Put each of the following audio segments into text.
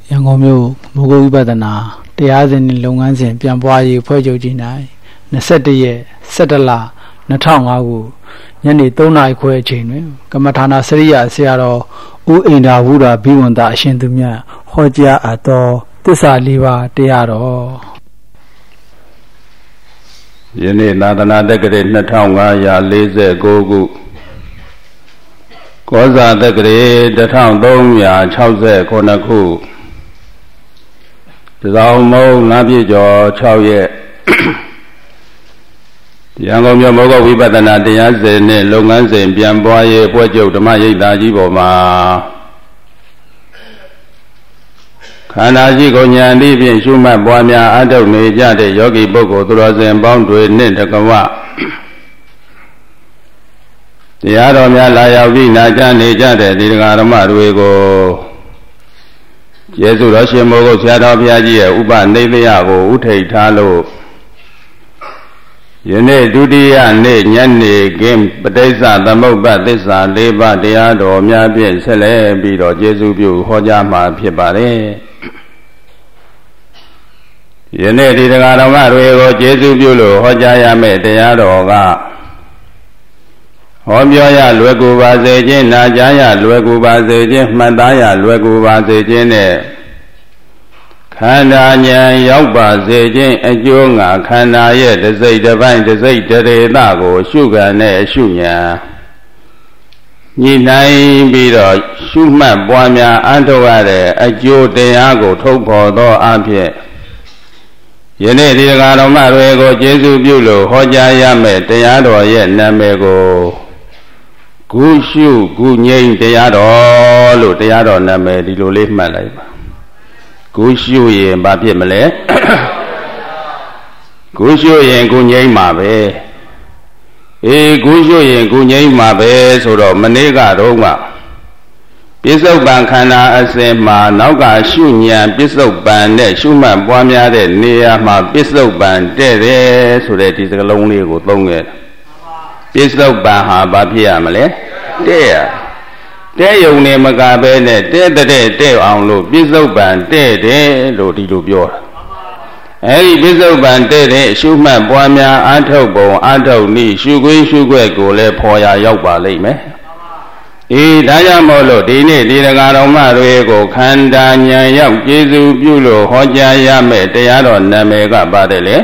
ရန်ကုန်မြို့မိုးကုတ်ဝိပဿနာတရားစဉ်နဲ့လုပ်ငန်းစဉ်ပြန်ပွားရေးဖွဲ့ချုပ်ကြီး၌21ရက်17လ2005ခုညနေ3နာရီခွဲအချိန်တွင်ကမ္မထာနာစရိယဆရာတော်ဦးအိန္ဒာဝုဒ္ဓဘိဝန္တအရှင်သူမြတ်ဟောကြားအပ်သောသစ္စာ၄ပါးတရားတော်ယနေ့သာသနာတက္ကရာ2549ခုကောဇာတက္ကရာ1369ခုတောင်မုံငါးပြည့်ကျော်6ရက်ရန်ကုန်မြို့မိုးကုတ်ဝိပဿနာတရားစဉ်နဲ့လုပ်ငန်းစဉ်ပြန်ပွားရေးပွဲချုပ်ဓမ္မရိပ်သာကြီးပေါ်မှာခန္ဓာရှိကိုဉာဏ်ဤဖြင့်ရှုမှတ်ပွားများအထုတ်နေကြတဲ့ယောဂီပုဂ္ဂိုလ်သူတော်စင်ပေါင်းတွေနှင့်တကဝတရားတော်များလာရောက်ပြီးနာကြားနေကြတဲ့ဒီဃာရမတွေကိုကျေးဇူးတော်ရှင်မိုးကုတ်ဆရာတော်ဘုရားကြီးရဲ့ဥပနိဒေယကိုဥထိတ်ထားလို့ယနေ့ဒုတိယနေ့ညနေခင်းပဋိစ္စသမုပ္ပါသစ္စာ၄ပါးတရားတော်များဖြင့်ဆက်လက်ပြီးတော့ကျေးဇူးပြုဟောကြားမှာဖြစ်ပါတယ်ယနေ့ဒီဃာရမတွေကိုကျေးဇူးပြုလို့ဟောကြားရမယ့်တရားတော်ကဟောပြောရလွယ်ကူပါစေခြင်းနာကြားရလွယ်ကူပါစေခြင်းမှတ်သားရလွယ်ကူပါစေခြင်းနဲ့ခန္ဓာဉာဏ်ရောက်ပါစေခြင်းအကျိုးငါခန္ဓာရဲ့တစိတ်တစ်ပိုင်းတစိတ်တရေသကိုရှုခံနဲ့ရှုဉာဏ်ညှိနှိုင်းပြီးတော့ရှုမှတ်ပွားများအထောက်ရတဲ့အကျိုးတရားကိုထုတ်ဖော်သောအဖြစ်ယနေ့ဒီဃာတော်မတွေကိုကျေးဇူးပြုလို့ဟောကြားရမယ့်တရားတော်ရဲ့နာမည်ကိုကုရှုကုငြိမ်းတရားတော်လို့တရားတော်နာမည်ဒီလိုလေးမှတ်လိုက်ပါကုရှုရင်ဘာဖြစ်မလဲကုရှုရင်ကုငြိမ်းမှာပဲကုရှုရင်ကုငြိမ်းမှာပဲဆိုတော့မနေ့ကတော့ကပိဿုပန်ခန္ဓာအစဉ်မှာနောက်ကရှုဉဏ်ပိဿုပန်နဲ့ရှုမှတ်ပွားများတဲ့နေရာမှာပိဿုပန်တဲ့တယ်ဆိုတဲ့ဒီစကားလုံးလေးကိုသုံးခဲ့ပိဿုပန်ဟာဘာဖြစ်ရမလဲတဲ့ယုံနေမကပဲနဲ့တဲ့အောင်လို့ပိဿုပန်တဲ့တယ်လို့ဒီလိုပြောတာအဲဒီပိဿုပန်တဲ့ရှုမှတ်ပွားများအထုတ်ပုံအထုတ်နည်းရှုခွင့်ရှုခွက်ကိုလည်းဖော်ရရောက်ပါလိမ့်မယ်ဒါကြောင့်မို့လို့ဒီနေ့ဒီဃာတော်မတွေကိုခန္ဓာဉာဏ်ရောက်ကျေးဇူးပြုလို့ဟောကြားရမယ့်တရားတော်နာမည်ကပါတယ်လေ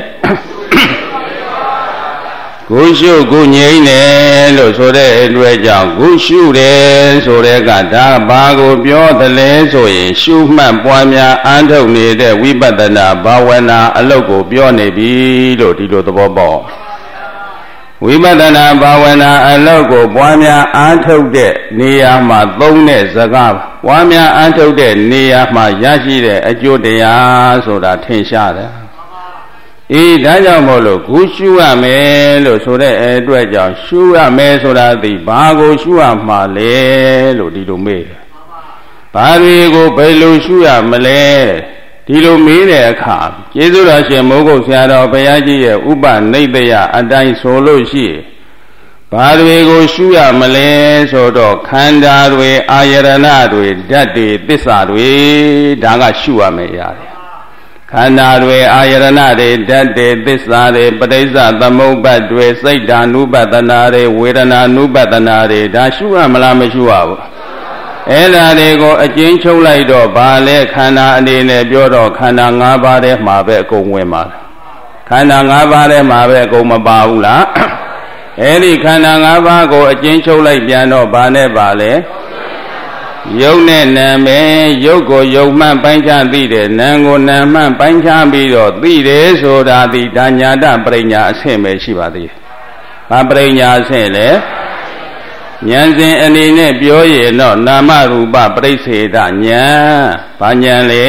ကုရှုကုငြိမ်းတယ်လို့ဆိုတဲ့အတွက်ကြောင့်ကုရှုတယ်ဆိုတဲ့ကဒါဘာကိုပြောသလဲဆိုရင်ရှုမှတ်ပွားများအထုတ်နေတဲ့ဝိပဿနာဘာဝနာအလုပ်ကိုပြောနေပြီလို့ဒီလိုသဘောပေါက်ဝိပဿနာဘာဝနာအလုပ်ကိုပွားများအားထုတ်တဲ့နေရာမှာသုံးတဲ့စကားပွားများအားထုတ်တဲ့နေရာမှာရရှိတဲ့အကျိုးတရားဆိုတာထင်ရှားတယ်ဒါကြောင့်မို့လို့ကုရှုရမယ်လို့ဆိုတဲ့အတွက်ကြောင့်ရှုရမယ်ဆိုတာဒီဘာကိုရှုရမှာလဲလို့ဒီလိုမေးတယ်ဘာတွေကိုဘယ်လိုရှုရမလဲဒီလိုမေးတဲ့အခါကျေးဇူးတော်ရှင်မိုးကုတ်ဆရာတော်ဘုရားကြီးရဲ့ဥပနိဒေယအတိုင်းဆိုလို့ရှိဘာတွေကိုရှုရမလဲဆိုတော့ခန္ဓာတွေအာယရဏတွေဓာတ်တွေသစ္စာတွေဒါကရှုရမယ်ရတယ်ခန္ဓာတွေအာယရဏတွေဓာတ်တွေသစ္စာတွေပဋိစ္စသမုပ္ပါဒ်တွေစိတ်ဓာနုပဒနာတွေဝေဒနာနုပဒနာတွေဒါရှုရမလားမရှုရဘူးအဲ့ဒါတွေကိုအကျဉ်းချုပ်လိုက်တော့ဗာလဲခန္ဓာအနေနဲ့ပြောတော့ခန္ဓာ၅ပါးထဲမှာပဲအကုန်ဝင်ပါတယ်ခန္ဓာ၅ပါးထဲမှာပဲအကုန်မပါဘူးလားအဲ့ဒီခန္ဓာ၅ပါးကိုအကျဉ်းချုပ်လိုက်ပြန်တော့ဗာနဲ့ဗာလဲယုတ်နဲ့နာမယ်ယုတ်ကိုယုတ်မှန်ပိုင်းခြားသိတယ်နာမ်ကိုနာမ်မှန်ပိုင်းခြားပြီးတော့သိတယ်ဆိုတာဒီဒါညာတပရိညာအဆင့်ပဲရှိပါသေးတယ်ဘာပရိညာအဆင့်လဲဉာဏ်စဉ်အနေနဲ့ပြောရင်တော့နာမရူပပရိစ္ဆေဒဉာဏ်ဘာဉာဏ်လဲ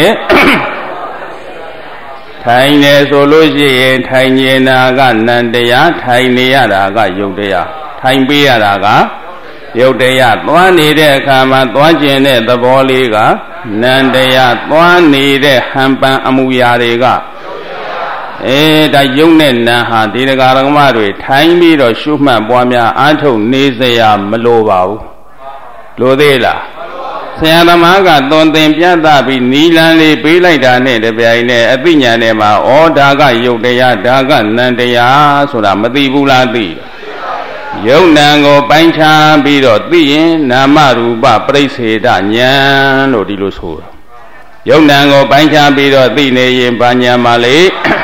ထိုင်နေဆိုလို့ရှိရင်ထိုင်နေတာကနံတရားထိုင်နေရတာကယုတ်တရားထိုင်ပေးရတာကယုတ်တရားသွားနေတဲ့အခါမှာသွားကျင်တဲ့သဘောလေးကနံတရားသွားနေတဲ့ဟန်ပန်အမူအရာတွေကဒါယုံနဲ့နာဟာဒီဃာရမတွေထိုင်ပြီးတော့ရှုမှတ်ပွားများအားထုတ်နေစရာမလိုပါဘူးလိုသေးလားဆရာသမားကသွန်သင်ပြသပြီးနီလန်းလေးပေးလိုက်တာနဲ့တပြိုင်နက်အသိဉာဏ်နဲ့မှာဩဒါကယုတ်တရားဒါကနံတရားဆိုတာမသိဘူးလားသိယုတ်နံကိုပိုင်းခြားပြီးတော့သိရင်နာမရူပပရိစ္ဆေဒဉာဏ်လို့ဒီလိုဆိုတာယုတ်နံကိုပိုင်းခြားပြီးတော့သိနေရင်ဘာဉာဏ်ပါလေ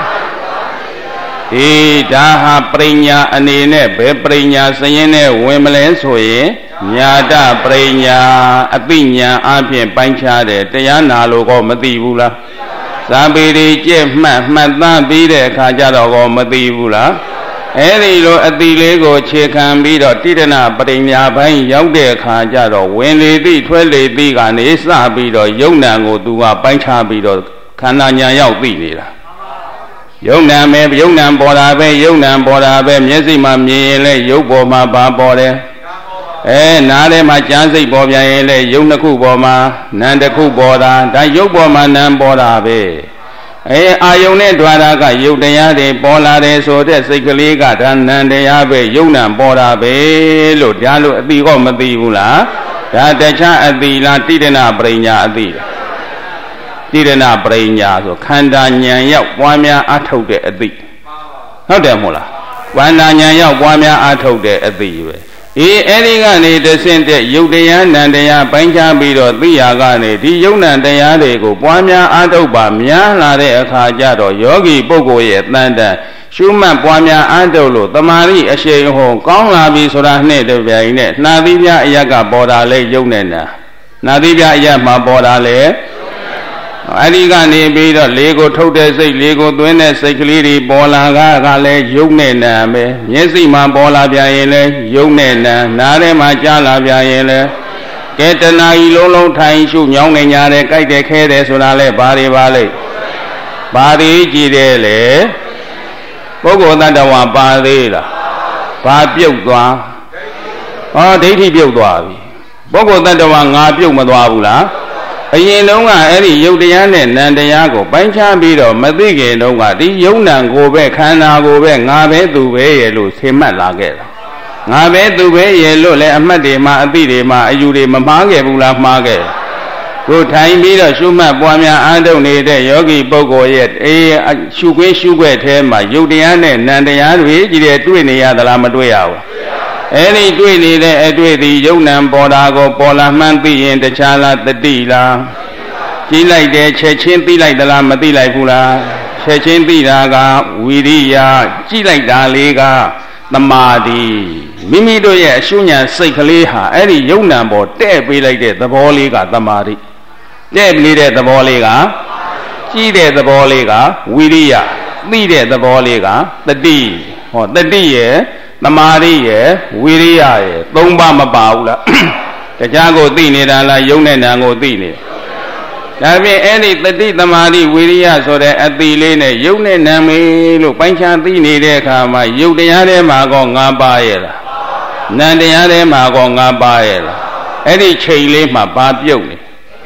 ဒီဒါဟာပရိညာအနေနဲ့ဘယ်ပရိညာစရင်နဲ့ဝင်မလဲဆိုရင်ညာတပရိညာအသိဉာဏ်အပြင်ပိုင်းခြားတယ်တရားနာလို့ကောမသိဘူးလားဇာပေတွေကြက်မှတ်သားပြီးတဲ့အခါကျတော့ကောမသိဘူးလားအဲ့ဒီလိုအတိလေးကိုခြေခံပြီးတော့တိရဏပရိညာပိုင်းရောက်တဲ့အခါကျတော့ဝင်လေသည့်ထွက်လေသည့်ကနေစပြီးတော့ယုံ nant ကိုသူကပိုင်းခြားပြီးတော့ခန္ဓာညာရောက်သိနေတာယုံ nant ပဲယုံ nant ပေါ်တာပဲယုံ nant ပေါ်တာပဲမျက်စိမှာမြင်ရင်လည်းယုတ်ပေါ်မှာဘာပေါ်တယ်နားထဲမှာကြားစိတ်ပေါ်ပြန်ရင်လည်းယုံနှစ်ခုပေါ်မှာနံတစ်ခုပေါ်တာဒါယုတ်ပေါ်မှာနံပေါ်တာပဲအာယုန်နဲ့ဓွာရကယုတ်တရားတွေပေါ်လာတယ်ဆိုတဲ့စိတ်ကလေးကဒါနံတရားပဲယုံ nant ပေါ်တာပဲလို့ဒါလို့အတိကောမသိဘူးလားဒါတခြားအတိလားတိရဏပရိညာအတိလားတိရဏပရိညာဆိုခန္ဓာဉာဏ်ရောက်ပွားများအထုတ်တဲ့အတိဟုတ်တယ်မို့လားဝန္တာဉာဏ်ရောက်ပွားများအထုတ်တဲ့အတိပဲအဲ့ဒီကနေတဆင့်တဲ့ယုတ်တရားနံတရားပိုင်းခြားပြီးတော့သိရကနေဒီယုတ်နံတရားတွေကိုပွားများအားထုတ်ပါများလာတဲ့အခါကျတော့ယောဂီပုဂ္ဂိုလ်ရဲ့တန်တန်ရှုမှတ်ပွားများအားထုတ်လို့တမာရိအရှိန်ဟောကောင်းလာပြီဆိုတာနဲ့တပြိုင်နက်နှာသီးပြအရက်ကပေါ်တာလေယုတ်နဲ့နာနှာသီးပြအရက်မှာပေါ်တာလေအဲ့ဒီကနေပြီးတော့လေကိုထုတ်တဲ့စိတ်လေကိုသွင်းတဲ့စိတ်ကလေးတွေပေါ်လာကလည်းယုံနဲ့နာပဲမျက်စိမှာပေါ်လာပြန်ရင်လည်းယုံနဲ့နာနားထဲမှာကြားလာပြန်ရင်လည်းကဲတဏှာကြီးလုံးထိုင်ရှုညောင်းနေကြတယ်ကြိုက်တယ်ခဲတယ်ဆိုတာလဲဘာတွေပါလိမ့်ဘာတွေကြည့်တယ်လေပုဂ္ဂိုလ်တ attva ပါသေးလားဘာပြုတ်သွားဟောဒိဋ္ဌိပြုတ်သွားပြီပုဂ္ဂိုလ်တ attva ငါပြုတ်မသွားဘူးလားအရင်တုန်းကအဲ့ဒီယုတ်တရားနဲ့နံတရားကိုပိုင်းခြားပြီးတော့မသိခင်တုန်းကဒီယုံ nant ကိုပဲခန္ဓာကိုပဲငါပဲသူပဲရဲ့လို့ဆင်မှတ်လာခဲ့တာငါပဲသူပဲရဲ့လို့လည်းအမှတ်တွေမှာအသိတွေမှာအယူတွေမမှားခဲ့ဘူးလားမှားခဲ့ကိုထိုင်ပြီးတော့ရှုမှတ်ပွားများအားထုတ်နေတဲ့ယောဂီပုဂ္ဂိုလ်ရဲ့ရှုခွင့်ရှုခွက်ထဲမှာယုတ်တရားနဲ့နံတရားတွေကြည့်တယ်တွေ့နေရသလားမတွေ့ရဘူးအဲ့ဒီတွေ့နေတဲ့အတွေ့ဒီယုံ nant ပေါ်တာကိုပေါ်လာမှန်းသိရင်တခြားလားတတိလားကြည့်လိုက်တယ်ချက်ချင်းသိလိုက်သလားမသိလိုက်ဘူးလားချက်ချင်းသိတာကဝိရိယကြည့်လိုက်တာလေးကသမာဓိမိမိတို့ရဲ့အရှုဉဏ်စိတ်ကလေးဟာအဲ့ဒီယုံ nant ပေါ်တဲ့ပေးလိုက်တဲ့သဘောလေးကသမာဓိတဲ့ပြီးတဲ့သဘောလေးကကြည့်တဲ့သဘောလေးကဝိရိယသိတဲ့သဘောလေးကတတိဟောတတိရဲ့သမာဓိရဲ့ဝိရိယရဲ့သုံးပါးမပါဘူးလားတရားကိုသိနေတာလားယုံနဲ့နံကိုသိနေဒါဖြင့်အဲ့ဒီတတိသမာဓိဝိရိယဆိုတဲ့အတိလေးနဲ့ယုံနဲ့နံမေလို့ပိုင်းခြားသိနေတဲ့အခါမှာယုတ်တရားထဲမှာကော၅ပါးရဲ့လားနံတရားထဲမှာကော၅ပါးရဲ့လားအဲ့ဒီချိန်လေးမှာဘာပြုတ်နေ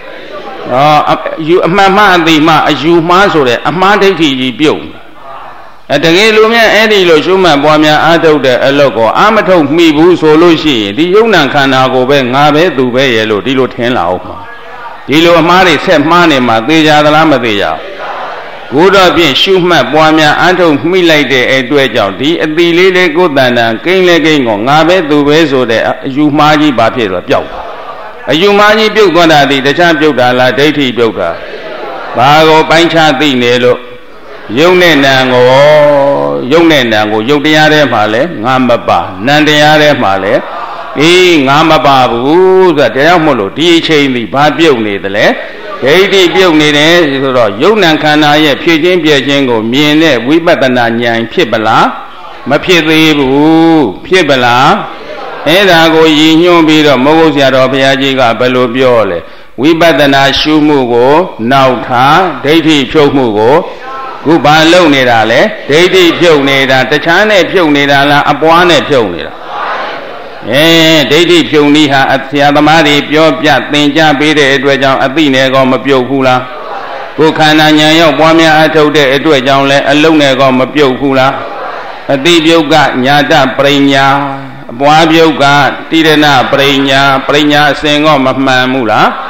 အမှန်မှအတိမှအယူမှားဆိုတဲ့အမှားဒိဋ္ဌိကြီးပြုတ်တကယ်လို့များအဲ့ဒီလိုရှုမှတ်ပွားများအားထုတ်တဲ့အလုပ်ကိုအာမထုတ်မိဘူးဆိုလို့ရှိရင်ဒီယုံ nant ခန္ဓာကိုပဲငါပဲသူပဲရဲ့လို့ဒီလိုထင်လာအောင်ပါဒီလိုအမှားတွေဆက်မှားနေမှာသိကြသလားမသိကြဘူးတော့ဖြင့်ရှုမှတ်ပွားများအားထုတ်မိလိုက်တဲ့အတွက်ကြောင့်ဒီအတိလေးလေးကိုယ်တန်တန်ကိန်းလဲကိန်းကိုငါပဲသူပဲဆိုတဲ့အယူမှားကြီးဘာဖြစ်တော့ပျောက်သွားအယူမှားကြီးပြုတ်သွားတာဒီတခြားပြုတ်တာလားဒိဋ္ဌိပြုတ်တာဘာကိုပိုင်းခြားသိနေလို့ယုံနဲ့နံကိုယုံနဲ့နံကိုယုတ်တရားထဲမှာလဲငါမပါနံတရားထဲမှာလဲငါမပါဘူးဆိုတာတရားမို့လို့ဒီအချိန်ဒီဘာပြုတ်နေသလဲဒိဋ္ဌိပြုတ်နေတယ်ဆိုတော့ယုံ nant ခန္ဓာရဲ့ဖြည့်ချင်းပြည့်ချင်းကိုမြင်တဲ့ဝိပဿနာဉာဏ်ဖြစ်ပလားမဖြစ်သေးဘူးဖြစ်ပလားအဲ့ဒါကိုရည်ညွှန်းပြီးတော့မဟုတ်ဆရာတော်ဘုရားကြီးကဘယ်လိုပြောလဲဝိပဿနာရှုမှုကိုနောက်ထားဒိဋ္ဌိဖြုတ်မှုကိုခုဘာလုံနေတာလဲဒိဋ္ဌိဖြုတ်နေတာတခြားနဲ့ဖြုတ်နေတာလားအပွားနဲ့ဖြုတ်နေတာဒိဋ္ဌိဖြုတ်နည်းဟာဆရာသမားတွေပြောပြသင်ကြားပေးတဲ့အတွက်ကြောင့်အသိနဲ့ကောမပြုတ်ဘူးလားကိုယ်ခန္ဓာဉာဏ်ရောက်ပွားများအထုတ်တဲ့အတွက်ကြောင့်လည်းအလုံးနဲ့ကောမပြုတ်ဘူးလားအတိပြုတ်ကညာတပရိညာအပွားပြုတ်ကတိရဏပရိညာပရိညာအစဉ်ကောမမှန်ဘူးလား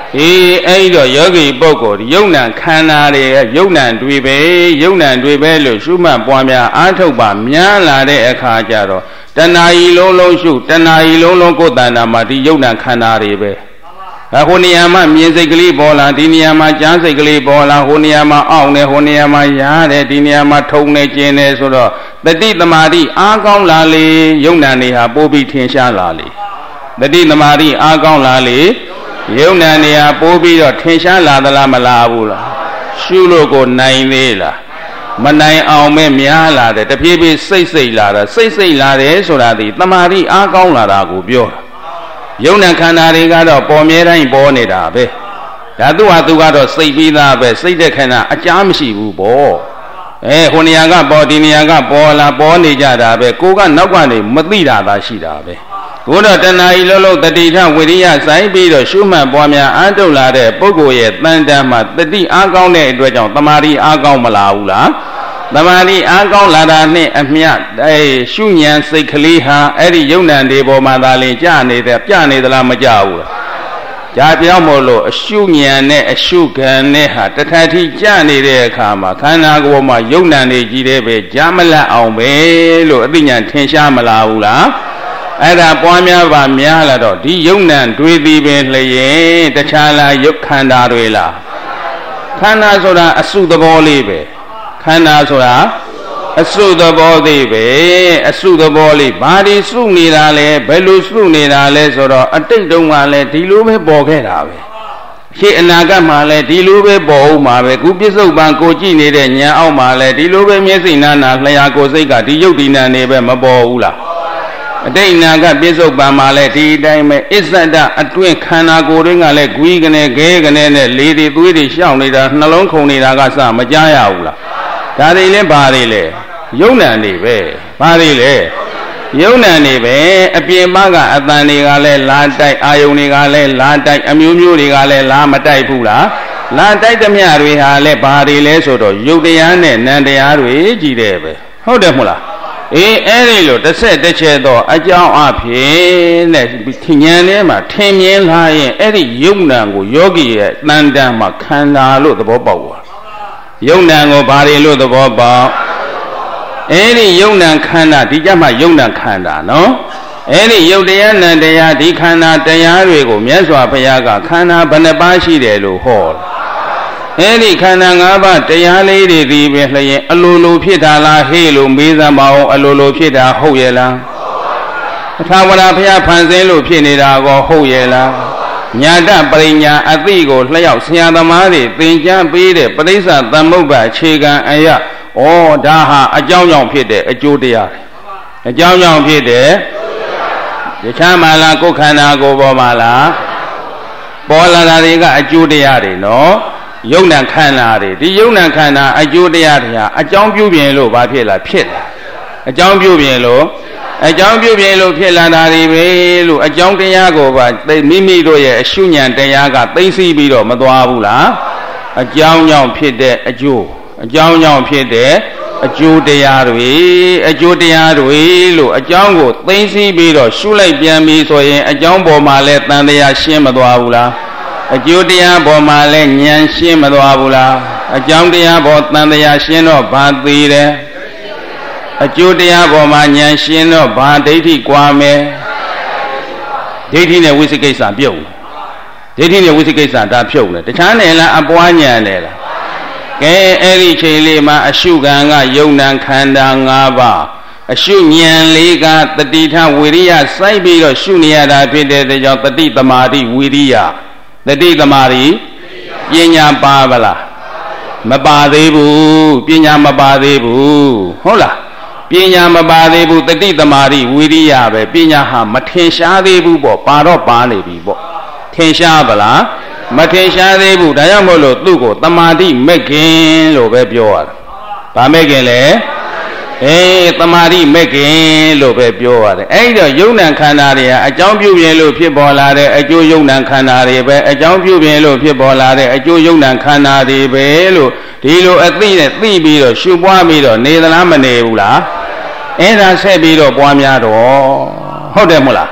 အဲ့တော့ယောဂီပုဂ္ဂိုလ်ယုံနံခန္ဓာတွေယုံနံတွေပဲလို့ရှုမှတ်ပွားများအားထုတ်ပါများလာတဲ့အခါကျတော့တဏှာကြီးလုံးရှုတဏှာကြီးလုံးကိုယ်တဏ္ဍာမှာဒီယုံနံခန္ဓာတွေပဲဟိုနေရာမှာမြင်စိတ်ကလေးပေါ်လာဒီနေရာမှာကြားစိတ်ကလေးပေါ်လာဟိုနေရာမှာအောင့်နေဟိုနေရာမှာရားတယ်ဒီနေရာမှာထုံနေကျင်နေဆိုတော့တတိသမารိအားကောင်းလာလေယုံနံတွေဟာပိုးပြီးထင်ရှားလာလေတတိသမารိအားကောင်းလာလေယုံနံနေရာပိုးပြီးတော့ထင်ရှားလာသလားမလာဘူးလားရှုလို့ကိုနိုင်သေးလားမနိုင်အောင်ပဲများလာတယ်တဖြည်းဖြည်းစိတ်လာတာစိတ်လာတယ်ဆိုတာဒီတမာတိအားကောင်းလာတာကိုပြောတာယုံနံခန္ဓာတွေကတော့ပေါ်မြဲတိုင်းပေါ်နေတာပဲဒါသူဟာသူကတော့စိတ်ပြီးသားပဲစိတ်တဲ့ခန္ဓာအကြားမရှိဘူးပေါ့ဟိုနေရာကပေါ်ဒီနေရာကပေါ်လာပေါ်နေကြတာပဲကိုကနောက်ကနေမသိတာသာရှိတာပဲကိုတော့တဏှာကြီးလုံးတတိထဝိရိယဆိုင်ပြီးတော့ရှုမှတ်ပွားများအားထုတ်လာတဲ့ပုဂ္ဂိုလ်ရဲ့တန်တမ်းမှာတတိအားကောင်းတဲ့အတွက်ကြောင့်တမာတိအားကောင်းမလာဘူးလားတမာတိအားကောင်းလာတာနဲ့အမျှရှုဉဏ်စိတ်ကလေးဟာအဲ့ဒီယုံနံတွေပေါ်မှာသာလင်ပြနေသလားမကြဘူးလားကြာပြောင်းမို့လို့အရှုဉဏ်နဲ့အရှုခံနဲ့ဟာတထတိကြနေတဲ့အခါမှာခန္ဓာကိုယ်မှာယုံနံတွေကြီးတဲ့ပဲကြားမလတ်အောင်ပဲလို့အသိဉာဏ်ထင်ရှားမလာဘူးလားအဲ့ဒါပွားများပါများလာတော့ဒီယုံနံတွေးသည်ပင်လျင်တခြားလားယုတ်ခန္ဓာတွေလားခန္ဓာဆိုတာအစုသဘောလေးပဲခန္ဓာဆိုတာအစုသဘောသေးပဲအစုသဘောလေးဘာဒီစုနေတာလဲဘယ်လိုစုနေတာလဲဆိုတော့အတိတ်တုန်းကလည်းဒီလိုပဲပေါ်ခဲ့တာပဲရှေ့အနာဂတ်မှာလည်းဒီလိုပဲပေါ်ဦးမှာပဲခုပြစ္ဆုတ်ပံကိုကြည့်နေတဲ့ဉာဏ်အောက်မှာလည်းဒီလိုပဲမျက်စိနာနာလျှာကိုယ်စိတ်ကဒီယုတ်ဒီနံနေပဲမပေါ်ဘူးလားအတိတ်အနာဂတ်ပြစ္ဆုတ်ပံမှာလည်းဒီအတိုင်းပဲအစ္ဆဒအတွင်းခန္ဓာကိုယ်တွေကလည်းဂွီးကနေခဲကနေနဲ့လေတွေသွေးတွေရှောင်နေတာနှလုံးခုန်နေတာကစမကြားရဘူးလားဒါတွေလည်းဘာတွေလဲယုံနံတွေပဲဘာတွေလဲယုံနံတွေပဲအပြင်ဘကအတန်တွေကလည်းလာတိုက်အာယုန်တွေကလည်းလာတိုက်အမျိုးမျိုးတွေကလည်းလာမတိုက်ဘူးလားလာတိုက်သမျှတွေဟာလည်းဘာတွေလဲဆိုတော့ယုတ်တရားနဲ့နံတရားတွေကြီးတယ်ပဲဟုတ်တယ်မဟုတ်လားအဲ့ဒီလိုတစ်ဆက်တစ်ချက်တော့အကြောင်းအဖြစ်နဲ့ဉာဏ်ထဲမှာထင်မြင်လာရင်အဲ့ဒီယုံနံကိုယောဂီရဲ့တန်တန်မှာခန္ဓာလို့သဘောပေါက်သွားယုံနံကိုဘာတွေလို့သဘောပေါက်အဲ့ဒီယုံနံခန္ဓာဒီကြမှာယုံနံခန္ဓာနော်အဲ့ဒီယုတ်တရားနံတရားဒီခန္ဓာတရားတွေကိုမြတ်စွာဘုရားကခန္ဓာဘယ်နှပါးရှိတယ်လို့ဟောအဲ့ဒီခန္ဓာ၅ပါးတရားလေးတွေဒီပဲလျင်အလိုလိုဖြစ်တာလားဟေ့လို့မေးစမ်းပါအောင်အလိုလိုဖြစ်တာဟုတ်ရဲ့လားထာဝရဘုရားဖန်ဆင်းလို့ဖြစ်နေတာကောဟုတ်ရဲ့လားညာတပရိညာအသိကိုလျှောက်ဆရာသမားတွေသင်ကြားပေးတဲ့ပရိစ္ဆသမုပ္ပါအခြေခံအရာဒါဟာအကြောင်းကြောင့်ဖြစ်တဲ့အကျိုးတရားအကြောင်းကြောင့်ဖြစ်တဲ့တခြားမှလားကိုယ်ခန္ဓာကိုယ်ပေါ်မှာလားပေါ်လာတာတွေကအကျိုးတရားတွေနော်ယုံနံခန္ဓာတွေဒီယုံနံခန္ဓာအကျိုးတရားတွေဟာအကြောင်းပြုပြင်လို့ဘာဖြစ်လာဖြစ်လာအကြောင်းပြုပြင်လို့ဖြစ်လာတာတွေပဲလို့အကြောင်းတရားကိုပါမိမိတို့ရဲ့အရှုဉဏ်တရားကသိသိပြီးတော့မသွားဘူးလားအကြောင်းကြောင့်ဖြစ်တဲ့အကျိုးအကြောင်းကြောင့်ဖြစ်တဲ့အကျိုးတရားတွေလို့အကြောင်းကိုသိသိပြီးတော့ရှုလိုက်ပြန်ပြီဆိုရင်အကြောင်းပေါ်မှာလဲတန်တရားရှင်းမသွားဘူးလားအကျိုးတရားပေါ်မှာလဲဉာဏ်ရှင်းမသွားဘူးလားအကြောင်းတရားပေါ်တန်တရားရှင်းတော့ဘာသိတယ်အကျိုးတရားပေါ်မှာဉာဏ်ရှင်းတော့ဘာဒိဋ္ဌိကွာမယ်ဒိဋ္ဌိနဲ့ဝိသိကိစ္စပြုတ်ဒိဋ္ဌိနဲ့ဝိသိကိစ္စဒါဖြုတ်တယ်တခြားနယ်လားအပွားဉာဏ်နယ်လားကဲအဲ့ဒီချိန်လေးမှာအရှုခံကယုံနံခန္ဓာ၅ပါးအရှုဉာဏ်လေးကတတိထဝိရိယစိုက်ပြီးတော့ရှုနေရတာဖြစ်တဲ့ကြောင့်တတိသမာဓိဝိရိယတတိသမာဓိပညာပါဗလားမပါသေးဘူးပညာမပါသေးဘူးဟုတ်လားပညာမပါသေးဘူးတတိသမာဓိဝိရိယပဲပညာဟာမထင်ရှားသေးဘူးပေါ့ပါတော့ပါနေပြီပေါ့ထင်ရှားဗလားမထင်ရှားသေးဘူးဒါကြောင့်မို့လို့သူ့ကိုတမာတိမဲ့ခင်လို့ပဲပြောရတာဗာမဲ့ခင်လေတမာတိမဲ့ခင်လို့ပဲပြောရတယ်အဲ့တော့ယုံနံခန္ဓာတွေဟာအကြောင်းပြုပြင်လို့ဖြစ်ပေါ်လာတဲ့အကျိုးယုံနံခန္ဓာတွေပဲအကြောင်းပြုပြင်လို့ဖြစ်ပေါ်လာတဲ့အကျိုးယုံနံခန္ဓာတွေပဲလို့ဒီလိုအသိနဲ့သိပြီးတော့ရှုပွားပြီးတော့နေသလားမနေဘူးလားအဲ့ဒါဆက်ပြီးတော့ပွားများတော့ဟုတ်တယ်မို့လား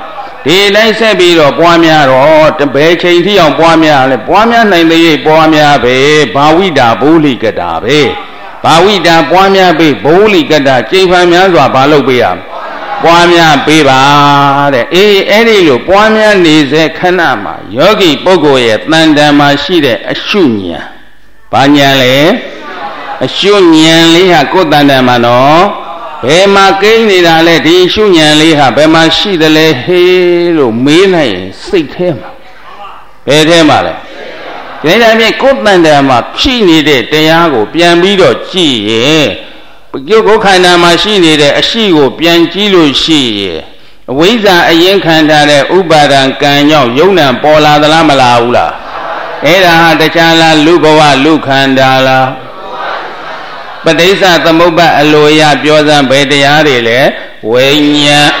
ဒီတိုင်းဆက်ပြီးတော့ပွားများတော့တပည့်ချိန်ထိအောင်ပွားများလဲပွားများနိုင်တဲ့ပွားများပဲဘာဝိတာဘုလိကတာပဲဘာဝိတာပွားများပြီဘုလိကတာကျိန်ဖန်များစွာဘာလုပ်ပေးရမလဲပွားများပေးပါတဲ့အဲ့ဒီလိုပွားများနေစေခဏမှာယောဂီပုဂ္ဂိုလ်ရဲ့တန်တန်မှာရှိတဲ့အရှုဉာဏ်ဘာဉာဏ်လဲအရှုဉာဏ်လေးဟာကိုယ်တန်တန်မှာနော်ဘယ်မှာကိန်းနေတာလဲဒီရှုဉဏ်လေးဟာဘယ်မှာရှိတယ်လဲဟေးလို့မေးလိုက်ရင်စိတ်ထဲမှာဘယ်ထဲမှာလဲဒီတိုင်းပြင်ကိုယ်တန်တန်မှာရှိနေတဲ့တရားကိုပြန်ပြီးတော့ကြည့်ရင်ပြုတ်ကိုခန္ဓာမှာရှိနေတဲ့အရှိကိုပြန်ကြည့်လို့ရှိရင်အဝိဇ္ဇာအရင်ခံထားတဲ့ဥပါဒံကံကြောင့်ယုံ nant ပေါ်လာသလားမလာဘူးလားအဲ့ဒါဟာတရားလားလူဘဝလူခန္ဓာလားပဋိစ္စသမုပ္ပါအလိုရပြောစမ်းဘယ်တရားတွေလဲဝိညာဉ်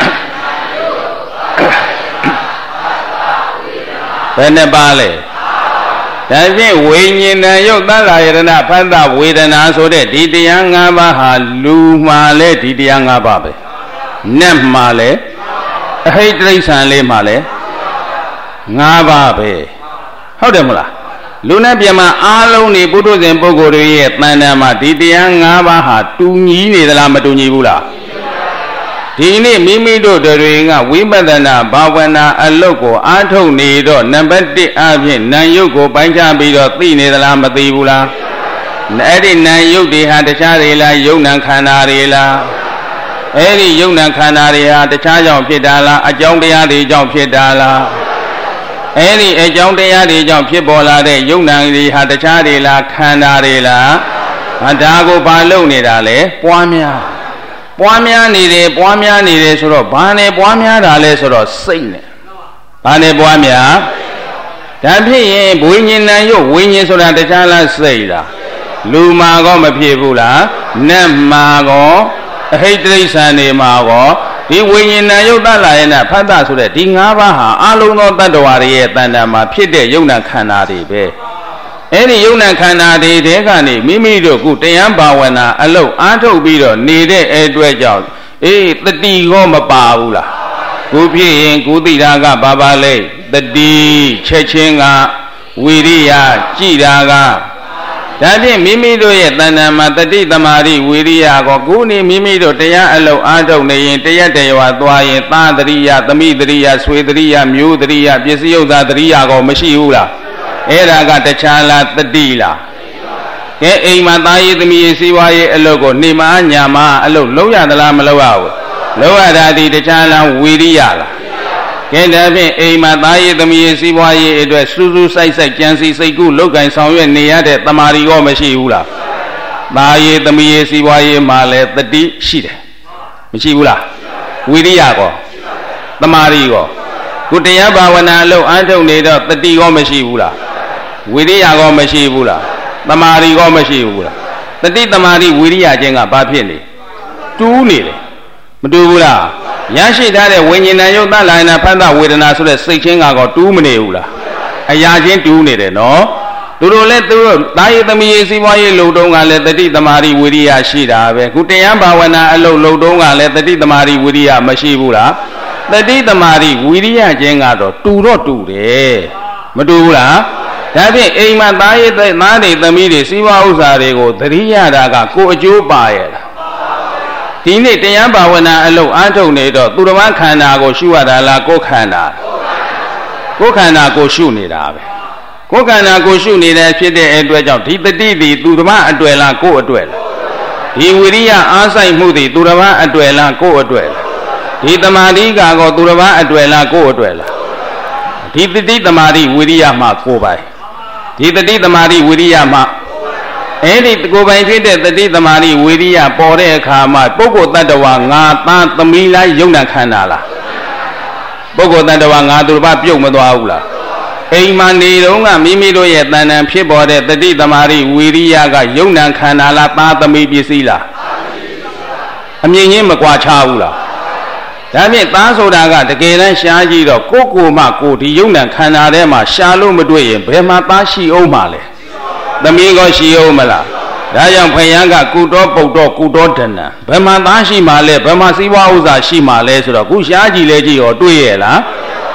ဘယ်နဲ့ပါလဲဒါဖြင့်ဝိညာဉ်နဲ့ယုတ်သလယရဏဖတ်တာဝေဒနာဆိုတဲ့ဒီတရား၅ပါးဟာလူမှာလဲဒီတရား၅ပါးပဲနတ်မှာလဲအဟိတရိစ္ဆာန်လေးမှာလဲ၅ပါးပဲဟုတ်တယ်မလားလူနဲ့ပြမအားလုံးနေပုထုဇဉ်ပုဂ္ဂိုလ်တွေရဲ့တန်တန်မှာဒီတရား၅ပါးဟာတူညီနေသလားမတူညီဘူးလားဒီနေ့မိမိတို့တွေကဝိပဿနာဘာဝနာအလုပ်ကိုအားထုတ်နေတော့နံပါတ်1အဖြစ်နာယုတ်ကိုပိုင်းခြားပြီးတော့သိနေသလားမသိဘူးလားအဲ့ဒီနာယုတ်တွေဟာတခြားတွေလားယုံ nant ခန္ဓာတွေလားအဲ့ဒီယုံ nant ခန္ဓာတွေဟာတခြားကြောင့်ဖြစ်တာလားအကြောင်းတရားတွေကြောင့်ဖြစ်တာလားအဲ့ဒီအကြောင်းတရားတွေကြောင့်ဖြစ်ပေါ်လာတဲ့ယုံ nant တွေဟာတခြားတွေလားခန္ဓာတွေလားဒါကိုဘာလုပ်နေတာလဲပွားများနေတယ်ဆိုတော့ဘာနဲ့ပွားများတာလဲဆိုတော့စိတ်နဲ့ဘာနဲ့ပွားများဒါဖြစ်ရင်ဝိညာဉ်နဲ့ရုပ်ဝိညာဉ်ဆိုတာတခြားလားစိတ်လားလူမှာကောမဖြစ်ဘူးလားနတ်မှာကောအဟိတရိစ္ဆာန်တွေမှာကောဒီဝိညာဉ်နဲ့ရုပ်တလာရဲ့နဲ့ဖတ်တာဆိုတဲ့ဒီ၅ပါးဟာအလုံးသောတတ္တဝါတွေရဲ့တဏ္ဍာမှာဖြစ်တဲ့ယုံ nant ခန္ဓာတွေပဲအဲ့ဒီယုံ nant ခန္ဓာတွေတဲကနေမိမိတို့ခုတရားဘာဝနာအလုပ်အားထုတ်ပြီးတော့နေတဲ့အတွက်ကြောင့်တတိကောမပါဘူးလားခုဖြစ်ရင်ကုသိတာကဘာပါလဲတတိချက်ချင်းကဝိရိယကြည်တာကဒါဖြင့်မိမိတို့ရဲ့တဏ္ဍာမှာတတိသမารိဝိရိယကိုခုနေမိမိတို့တရားအလုပ်အားထုတ်နေရင်တရားတရားသွားရင်သာတရိယသမိတရိယဆွေတရိယမျိုးတရိယပစ္စည်းဥစ္စာတရိယကိုမရှိဘူးလားအဲ့ဒါကတခြားလားတတိလားကဲအိမ်မှာသားရေးသမီးရေးစီးပွားရေးအလုပ်ကိုနေမှာညာမှာအလုပ်လုပ်ရသလားမလုပ်ရဘူးလုပ်ရတာဒီတခြားလားဝိရိယလားကဲဒါဖြင့်အိမ်မှာသားရေးသမီးရေးစီးပွားရေးအတွက်စူးစူးစိုက်စိုက်ကြံစီစိတ်ကူးလောက်ကင်ဆောင်ရွက်နေရတဲ့တမာရီရောမရှိဘူးလားသားရေးသမီးရေးစီးပွားရေးမှာလည်းတတိရှိတယ်မရှိဘူးလားဝိရိယကောတမာရီကောခုတရားဘာဝနာလို့အားထုတ်နေတော့တတိရောမရှိဘူးလားဝိရိယကောမရှိဘူးလားတမာရီကောမရှိဘူးလားတတိတမာရီဝိရိယချင်းကဘာဖြစ်နေတူးနေတယ်မတူဘူးလားရရှိထားတဲ့ဝိညာဉ်နဲ့ယုတ်တလာနာဖတ်တာဝေဒနာဆိုတဲ့စိတ်ချင်းကောတူးမနေဘူးလားအရာချင်းတူးနေတယ်နော်သူတို့လည်းသူတို့တာယသမီးရေးစီးပွားရေးလုံတုံးကလည်းတတိတမာရီဝိရိယရှိတာပဲခုတရားဘာဝနာအလုပ်လုံတုံးကလည်းတတိတမာရီဝိရိယမရှိဘူးလားတတိတမာရီဝိရိယချင်းကတော့တူတော့တူတယ်မတူဘူးလားဒါဖြင့်အိမ်မှာသားရေးသားတွေသမီးတွေစီးပွားဥစ္စာတွေကိုသတိရတာကကိုအကျိုးပါရဲ့လားဒီနေ့တရားဘာဝနာအလုပ်အားထုတ်နေတော့သူတော်ဘာခန္ဓာကိုရှုရတာလားကိုယ်ခန္ဓာကိုရှုနေတာပဲကိုယ်ခန္ဓာကိုရှုနေတဲ့ဖြစ်တဲ့အတွက်ကြောင့်ဒီတတိဒီသူတော်ဘာအတွေ့လားကိုယ်အတွေ့လားဒီဝိရိယအားဆိုင်မှုဒီသူတော်ဘာအတွေ့လားကိုယ်အတွေ့လားဒီတမာတိကောသူတော်ဘာအတွေ့လားကိုယ်အတွေ့လားဒီတတိတမာတိဝိရိယမှာကိုယ်ပိုင်ဒီတတိတမာတိဝိရိယမှာအဲ့ဒီကိုယ်ပိုင်ဖြစ်တဲ့တတိတမာတိဝိရိယပေါ်တဲ့အခါမှာပုဂ္ဂိုလ်တ attva ငါသားသမီးလားယုံ nant ခန္ဓာလားပုဂ္ဂိုလ်တ attva ငါသူတစ်ပါးပြုတ်မသွားဘူးလားအိမ်မှာနေတော့ကမိမိတို့ရဲ့တဏ္ဍာဖြစ်ပေါ်တဲ့တတိတမာတိဝိရိယကယုံ nant ခန္ဓာလားသားသမီးပစ္စည်းလားအမြင်ချင်းမကွာခြားဘူးလားဒါဖြင့်သားဆိုတာကတကယ်တမ်းရှားကြည့်တော့ကိုမှကိုဒီယုံ nant ခန္ဓာထဲမှာရှားလို့မတွေ့ရင်ဘယ်မှာသားရှိအောင်မှာလဲသမီးကောရှိအောင်မလားဒါကြောင့်ဖယားကကုတော်ပုတ်တော်ကုတော်ဒဏဘယ်မှာသားရှိမှလဲဘယ်မှာစီးပွားဥစ္စာရှိမှလဲဆိုတော့ခုရှားကြည့်လဲကြည့်ရောတွေ့ရဲ့လား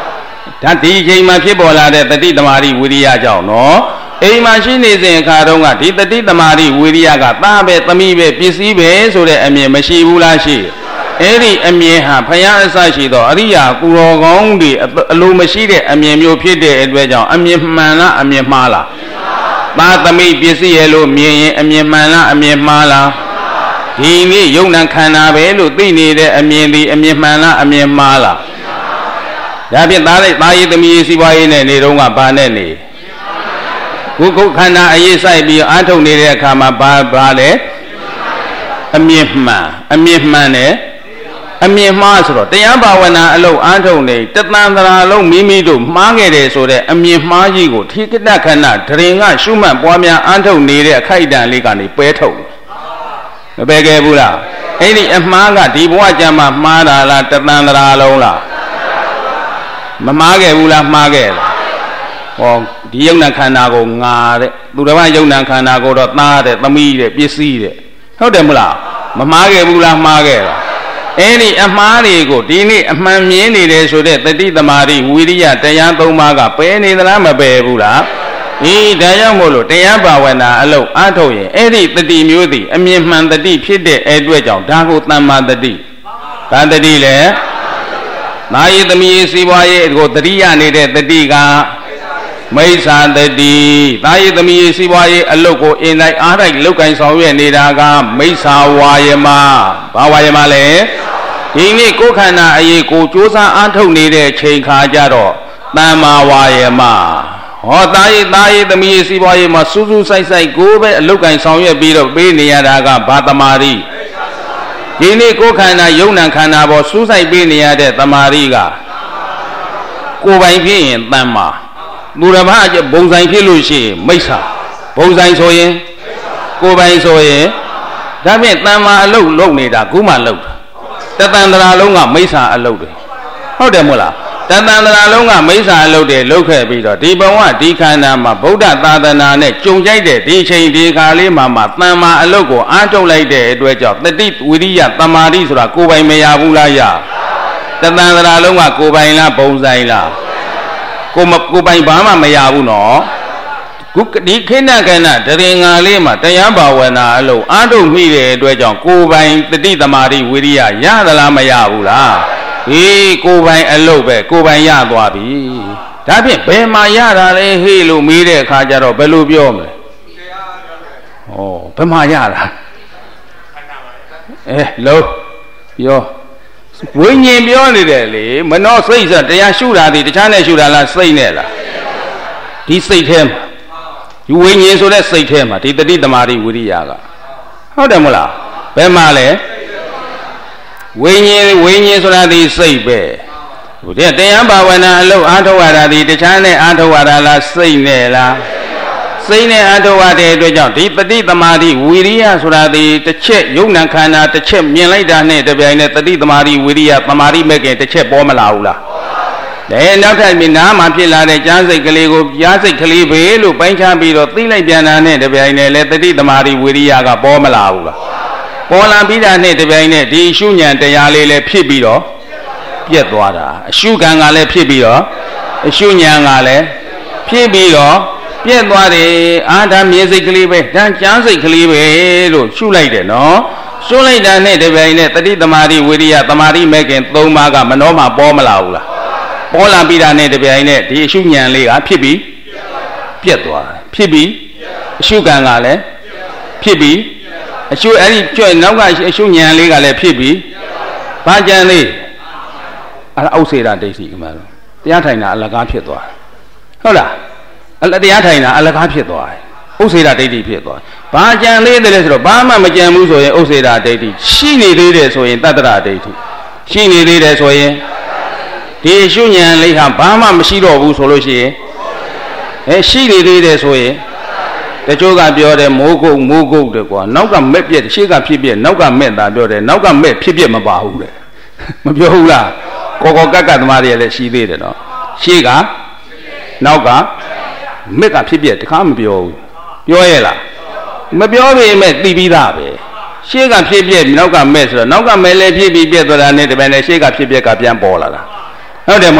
ဒါဒီချိန်မှာဖြစ်ပေါ်လာတဲ့တတိသမารိဝိရိယကြောင့်နော်အိမ်မှာရှိနေစဉ်အခါတုန်းကဒီတတိသမารိဝိရိယကသားပဲသမီးပဲပစ္စည်းပဲဆိုတဲ့အမြင်မရှိဘူးလားရှိအဲ့ဒီအမြင်ဟာဘုရားအစရှိသောအရိယာကုတော်ကောင်းတွေအလိုမရှိတဲ့အမြင်မျိုးဖြစ်တဲ့အတွက်ကြောင့်အမြင်မှန်လားအမြင်မှားလားသားသမီးပစ္စည်းရဲ့လို့မြင်ရင်အမြင်မှန်လားအမြင်မှားလားဒီနေ့ယုံနာခန္ဓာပဲလို့သိနေတဲ့အမြင်ဒီအမြင်မှန်လားအမြင်မှားလားဒါဖြင့်သားရေးသမီးရေးစီးပွားရေးနဲ့နေတော့ကဘာနဲ့နေခုခန္ဓာအရေးဆိုင်ပြီးအားထုတ်နေတဲ့အခါမှာဘာလဲအမြင်မှန်နဲ့အမြင်မှားဆိုတော့တရားဘာဝနာအလုပ်အားထုတ်နေတသံသရာလုံးမိမိတို့မှားခဲ့တယ်ဆိုတဲ့အမြင်မှားကြီးကိုထိကတခဏဒရင်ကရှုမှတ်ပွားများအားထုတ်နေတဲ့အခိုက်အတန့်လေးကနေပယ်ထုတ်မပယ်ခဲ့ဘူးလားအဲ့ဒီအမှားကဒီဘဝကြမှာမှားတာလားတသံသရာလုံးလားမမှားခဲ့ဘူးလားမှားခဲ့လားဟောဒီယုံနာခန္ဓာကိုငါတဲ့သူတစ်ပါးယုံနာခန္ဓာကိုတော့သားတဲ့သမီးတဲ့ပစ္စည်းတဲ့ဟုတ်တယ်မလားမမှားခဲ့ဘူးလားမှားခဲ့လားအဲ့ဒီအမှားတွေကိုဒီနေ့အမှန်မြင်နေတယ်ဆိုတဲ့တတိသမารိဝိရိယတရား၃ပါးကပယ်နေသလားမပယ်ဘူးလားဒီဒါကြောင့်မို့လို့တရားဘာဝနာအလုပ်အားထုတ်ရင်အဲ့ဒီတတိမျိုးသည်အမြင်မှန်တတိဖြစ်တဲ့အတွက်ကြောင့်ဒါကိုသမ္မာတတိဘာတတိလဲနာယီသမီးစီးပွားရေးကိုတတိယနေတဲ့တတိကမိစ္ဆာတတိသာယီသမီးစီးပွားရေးအလုပ်ကိုအင်တိုင်းအားတိုင်းလောက်ကင်ဆောင်ရွက်နေတာကမိစ္ဆာဝါယမဘာဝါယမလဲဒီနေ့ကိုယ်ခန္ဓာအရေးကိုကြိုးစားအားထုတ်နေတဲ့ချိန်ခါကြတော့သမ္မာဝါယမဟောသာယီသမီးစီးပွားရေးမှာစူးစူးဆိုင်ဆိုင်ကိုပဲအလောက်ကင်ဆောင်ရွက်ပြီးတော့ပေးနေရတာကဘာသမာဓိဒီနေ့ကိုယ်ခန္ဓာယုံနာခန္ဓာပေါ်စူးစိုက်ပေးနေရတဲ့သမာဓိကကိုယ်ပိုင်ဖြစ်ရင်သမ္မာသူတစ်ပါးဘုံဆိုင်ဖြစ်လို့ရှိရင်မိစ္ဆာဘုံဆိုင်ဆိုရင်ကိုယ်ပိုင်ဆိုရင်ဒါဖြင့်သမ္မာအလုပ်လုပ်နေတာခုမှလုပ်တာတသံတရာလုံးကမိစ္ဆာအလုပ်တယ်ဟုတ်တယ်မို့လားတသံတရာလုံးကမိစ္ဆာအလုပ်တယ်လုပ်ခဲ့ပြီးတော့ဒီဘဝဒီခန္ဓာမှာဗုဒ္ဓသာသနာနဲ့ကြုံကြိုက်တဲ့ဒီချိန်ဒီခါလေးမှာသမ္မာအလုပ်ကိုအားထုတ်လိုက်တဲ့အတွက်ကြောင့်တတိဝိရိယသမာဓိဆိုတာကိုယ်ပိုင်မရဘူးလားရတသံတရာလုံးကကိုယ်ပိုင်လားဘုံဆိုင်လားကိုပိုင်ဘာမှမရဘူးနော်ခုဒီခိဏကဏဒရင်ငါလေးမှာတရားဘာဝနာအလုပ်အားထုတ်မိတဲ့အတွက်ကြောင့်ကိုပိုင်တတိသမารိဝိရိယရသလားမရဘူးလားဟေးကိုပိုင်အလုပ်ပဲကိုပိုင်ရသွားပြီဒါဖြင့်ဘယ်မှာရတာလဲဟေးလို့မေးတဲ့အခါကျတော့ဘယ်လိုပြောမလဲဩဘယ်မှာရတာလုံးပြောဝိညာဉ်ပြောနေတယ်လေမနောစိတ်ဆိုတရားရှုတာဒီတခြားနဲ့ရှုတာလားစိတ်နဲ့လားဒီစိတ်ထဲမှာဒီဝိညာဉ်ဆိုတဲ့စိတ်ထဲမှာဒီတတိသမารိဝိရိယကဟုတ်တယ်မလားဘယ်မှာလဲဝိညာဉ်ဆိုတာဒီစိတ်ပဲဒီတရားဘာဝနာအလုပ်အားထုတ်ရတာဒီတခြားနဲ့အားထုတ်ရတာလားစိတ်နဲ့လားစိတ်နဲ့အားထုတ်ရတဲ့အတွက်ကြောင့်ဒီပฏิသမารိဝိရိယဆိုတာဒီတစ်ချက်ယုံနာခန္ဓာတစ်ချက်မြင်လိုက်တာနဲ့တပြိုင်နဲ့ပฏิသမารိဝိရိယသမารိမဲ့ခင်တစ်ချက်ပေါ်မလာဘူးလားနောက်ထပ်မြင်နာမှာဖြစ်လာတဲ့ကြားစိတ်ကလေးကိုကြားစိတ်ကလေးပဲလို့ပိုင်းခြားပြီးတော့သိလိုက်ပြန်တာနဲ့တပြိုင်နဲ့လဲပฏิသမารိဝိရိယကပေါ်မလာဘူးလားပေါ်လာပြီးတာနဲ့တပြိုင်နဲ့ဒီရှုဉဏ်တရားလေးလည်းဖြစ်ပြီးတော့ပြက်သွားတာအရှုခံကလည်းဖြစ်ပြီးတော့အရှုဉဏ်ကလည်းဖြစ်ပြီးတော့ပြက်သွားတယ်အာဒါမြင်စိတ်ကလေးပဲဒါကြားစိတ်ကလေးပဲလို့ရှုလိုက်တယ်နော်ရှုလိုက်တာနဲ့တပြိုင်နဲ့တတိသမารိဝိရိယသမารိမဲ့ခင်၃ပါးကမနှောမှာပေါ်မလာဘူးလားပေါ်လာပြီးတာနဲ့တပြိုင်နဲ့ဒီအရှုဉဏ်လေးကဖြစ်ပြီးပြက်သွားတယ်ဖြစ်ပြီးအရှုခံကလည်းဖြစ်ပြီးအရှုအဲ့ဒီကျွဲ့နောက်ကအရှုဉဏ်လေးကလည်းဖြစ်ပြီးဘာကြံလေးအဲ့ဒါဥစ္စေတာဒိဋ္ဌိကမှတော့တရားထိုင်တာအလကားဖြစ်သွားဟုတ်လားတရားထိုင်တာအလကားဖြစ်သွားတယ်ဥစ္စေတာဒိဋ္ဌိဖြစ်သွားဘာကြံလေးတယ်လဲဆိုတော့ဘာမှမကြံဘူးဆိုရင်ဥစ္စေတာဒိဋ္ဌိရှိနေသေးတယ်ဆိုရင်တတ္တရဒိဋ္ဌိရှိနေသေးတယ်ဆိုရင်ဒီရှုဉဏ်လေးဟာဘာမှမရှိတော့ဘူးဆိုလို့ရှိရင်ရှိနေသေးတယ်ဆိုရင်တချို့ကပြောတယ်မိုးကုတ်တယ်ကွာနောက်ကမဲ့ပြက်ရှေ့ကဖြစ်ပြက်နောက်ကမဲ့တာပြောတယ်နောက်ကမဲ့ဖြစ်ပြက်မပါဘူးတဲ့မပြောဘူးလားကောကတ်သမားတွေလည်းရှိသေးတယ်နော်ရှေ့ကနောက်ကမဲ့ကဖြစ်ပြက်တခါမပြောဘူးပြောရဲ့လားမပြောပေမဲ့သိပြီးသားပဲရှေ့ကဖြစ်ပြက်နောက်ကမဲ့ဆိုတော့နောက်ကမဲ့လည်းဖြစ်ပြီးပြက်သွားတာနဲ့တပည့်နဲ့ရှေ့ကဖြစ်ပြက်ကပြန်ပေါ်လာတာဟုတ်တယ်မဟုတ်လား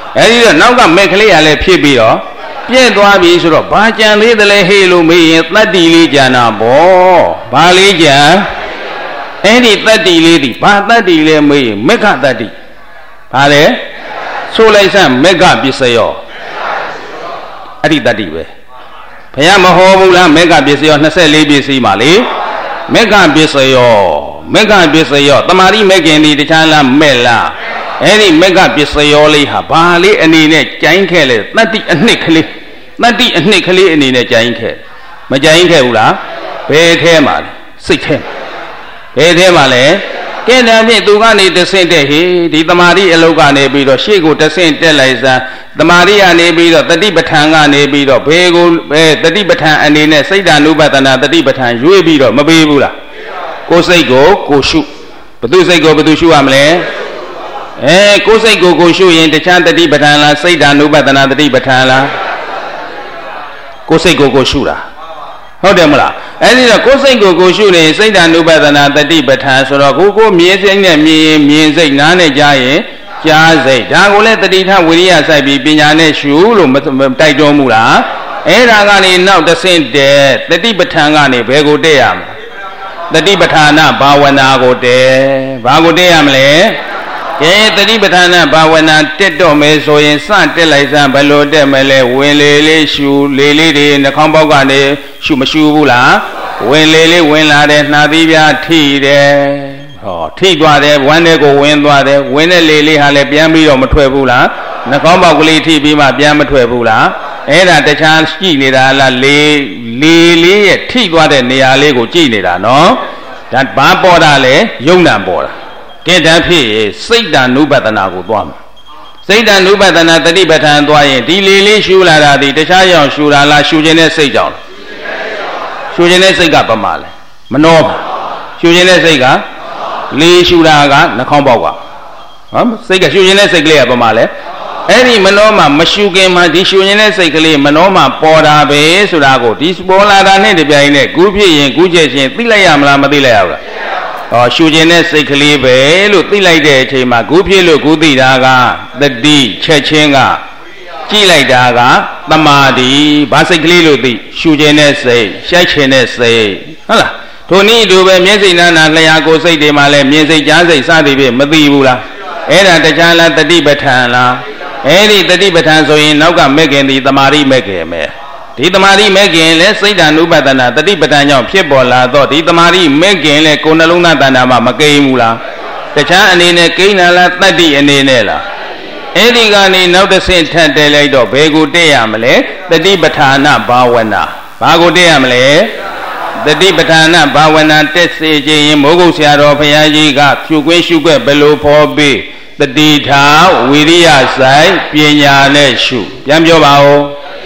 အဲဒီတော့နောက်ကမဲ့ကလေးရလဲဖြစ်ပြီးတော့ပြည့်သွားပြီဆိုတော့ဘာကြံသေးတယ်လဲဟေးလို့မေးရင်တတ္တိလေးကြံတာပေါ့ဘာလေးကြံအဲ့ဒီတတ္တိလေးဒီဘာတတ္တိလဲမေးရင်မေဃတတ္တိဘာလဲဆိုလိုက်စမ်းမေဃပစ္စယောအဲ့ဒီတတ္တိပဲဘုရားမဟောဘူးလားမေဃပစ္စယော24ပစ္စည်းပါလေမေဃပစ္စယောတမာရိမေခင်ဒီတခြားလားမဲ့လားအဲ့ဒီမေဃပစ္စယောလေးဟာဘာလေးအနေနဲ့ကြိုင်းခဲ့လဲတတ္တိအနှစ်ကလေးအနေနဲ့ကြိုင်းခဲ့မကြိုင်းခဲ့ဘူးလားဘယ်ထဲမှာလဲစိတ်ထဲဘယ်ထဲမှာလဲကဲဒါဖြင့်သူကနေတဆင့်တက်ဟေဒီတမာရိအလုတ်ကနေပြီးတော့ရှေ့ကိုတဆင့်တက်လိုက်စမ်းတမာရိကနေပြီးတော့တတိပဋ္ဌာန်ကနေပြီးတော့ဘယ်ကိုတတိပဋ္ဌာန်အနေနဲ့စိတ်ဓာနုပဒနာတတိပဋ္ဌာန်ရွေးပြီးတော့မပေးဘူးလားကိုယ်စိတ်ကိုကိုရှုဘသူစိတ်ကိုဘသူရှုရမလဲကိုယ်စိတ်ကိုရှုရင်တခြားတတိပဋ္ဌာန်လားစိတ်ဓာနုပဒနာတတိပဋ္ဌာန်လားကိုယ်စိတ်ကိုရှုတာဟုတ်တယ်မလားအဲ့ဒီတော့ကိုယ်စိတ်ကိုရှုနေစိတ်ဓာနုပဒနာတတိပဋ္ဌာန်ဆိုတော့ကိုမြင်စိတ်နဲ့မြင်စိတ်နားနဲ့ကြားရင်ကြားစိတ်ဒါကိုလည်းတတိထဝိရိယစိုက်ပြီးပညာနဲ့ရှုလို့တိုက်တွန်းမှုလားအဲ့ဒါကနေနောက်တစ်ဆင့်တဲ့တတိပဋ္ဌာန်ကနေဘယ်ကိုတက်ရမလဲတတိပဋ္ဌာနဘာဝနာကိုတက်ဘာကိုတက်ရမလဲကဲတတိပဋ္ဌာနဘာဝနာတက်တော့မယ်ဆိုရင်စတက်လိုက်စမ်းဘယ်လိုတက်မလဲဝင်လေလေးရှုလေလေးတွေနှာခေါင်းပေါက်ကနေရှုမရှုဘူးလားဝင်လေလေးဝင်လာတယ်နှာသီးပြားထိတယ်ဟောထိသွားတယ်ဝမ်းထဲကိုဝင်သွားတယ်ဝင်တဲ့လေလေးဟာလည်းပြန်ပြီးတော့မထွက်ဘူးလားနှာခေါင်းပေါက်ကလေးထိပြီးမှပြန်မထွက်ဘူးလားအဲ့ဒါတခြားကြည့်နေတာလားလေလေးရဲ့ထိသွားတဲ့နေရာလေးကိုကြည့်နေတာနော်ဒါဘာပေါ်တာလဲယုံ nant ပေါ်တာကဲဒါဖြစ်စိတ်တ ानु ပဒနာကိုသွားမှာစိတ်တ ानु ပဒနာတတိပဋ္ဌာန်သွားရင်ဒီလေးရှုလာတာဒီတခြားကြောင့်ရှုတာလားရှုခြင်းတဲ့စိတ်ကြောင့်ရှုခြင်းတဲ့စိတ်ကပမာလဲမနှောပါရှုခြင်းတဲ့စိတ်ကလေးရှုတာကနှာခေါင်းပေါက်ကဟမ်စိတ်ကရှုခြင်းတဲ့စိတ်ကလေးကပမာလဲအဲ့ဒီမနှောမှမရှုခင်မှာဒီရှုခြင်းတဲ့စိတ်ကလေးမနှောမှပေါ်တာပဲဆိုတာကိုဒီပေါ်လာတာနဲ့တပြိုင်နက်ကူးဖြစ်ရင်ကူးချက်ချင်းသိလိုက်ရမလားမသိလိုက်ရဘူးလားရှုခြင်းတဲ့စိတ်ကလေးပဲလို့သိလိုက်တဲ့အချိန်မှာကူးဖြစ်လို့ကူးသိတာကတတိချက်ချင်းကကြည့်လိုက်တာကသမာဓိဘာစိတ်ကလေးလို့သိရှုခြင်းတဲ့စိတ်ရှိုက်ခြင်းတဲ့စိတ်ဟုတ်လားထိုနည်းတူပဲမျက်စိနာနာလျှာကိုစိတ်တွေမှာလဲမြင်စိတ်ကြားစိတ်စသည်ဖြင့်မသိဘူးလားအဲ့ဒါတခြားလားတတိပဋ္ဌာန်လားအဲ့ဒီတတိပဋ္ဌာန်ဆိုရင်နောက်ကမဲ့ခင်ဒီသမာဓိမဲ့ခင်ပဲဒီသမာဓိမဲ့ခင်လဲစိတ်ဓာနုပဒနာတတိပဋ္ဌာန်ကြောင့်ဖြစ်ပေါ်လာတော့ဒီသမာဓိမဲ့ခင်လဲကိုယ်နှလုံးသားတဏ္ဍာမှာမကိန်းဘူးလားတခြားအနေနဲ့ကိန်းတာလားတတ္တိအနေနဲ့လားအဲ့ဒီကနေနောက်တစ်ဆင့်ထပ်တဲလိုက်တော့ဘယ်ကိုတက်ရမလဲတတိပဋ္ဌာနဘာဝနာဘာကိုတက်ရမလဲတတိပဋ္ဌာနဘာဝနာတက်စေခြင်းရင်မိုးကုတ်ဆရာတော်ဘုရားကြီးကဖြူကွင်းရှုွက်ဘယ်လိုဖော်ပြီးတတိထာဝိရိယဆိုင်ပညာနဲ့ရှုပြန်ပြောပါဦး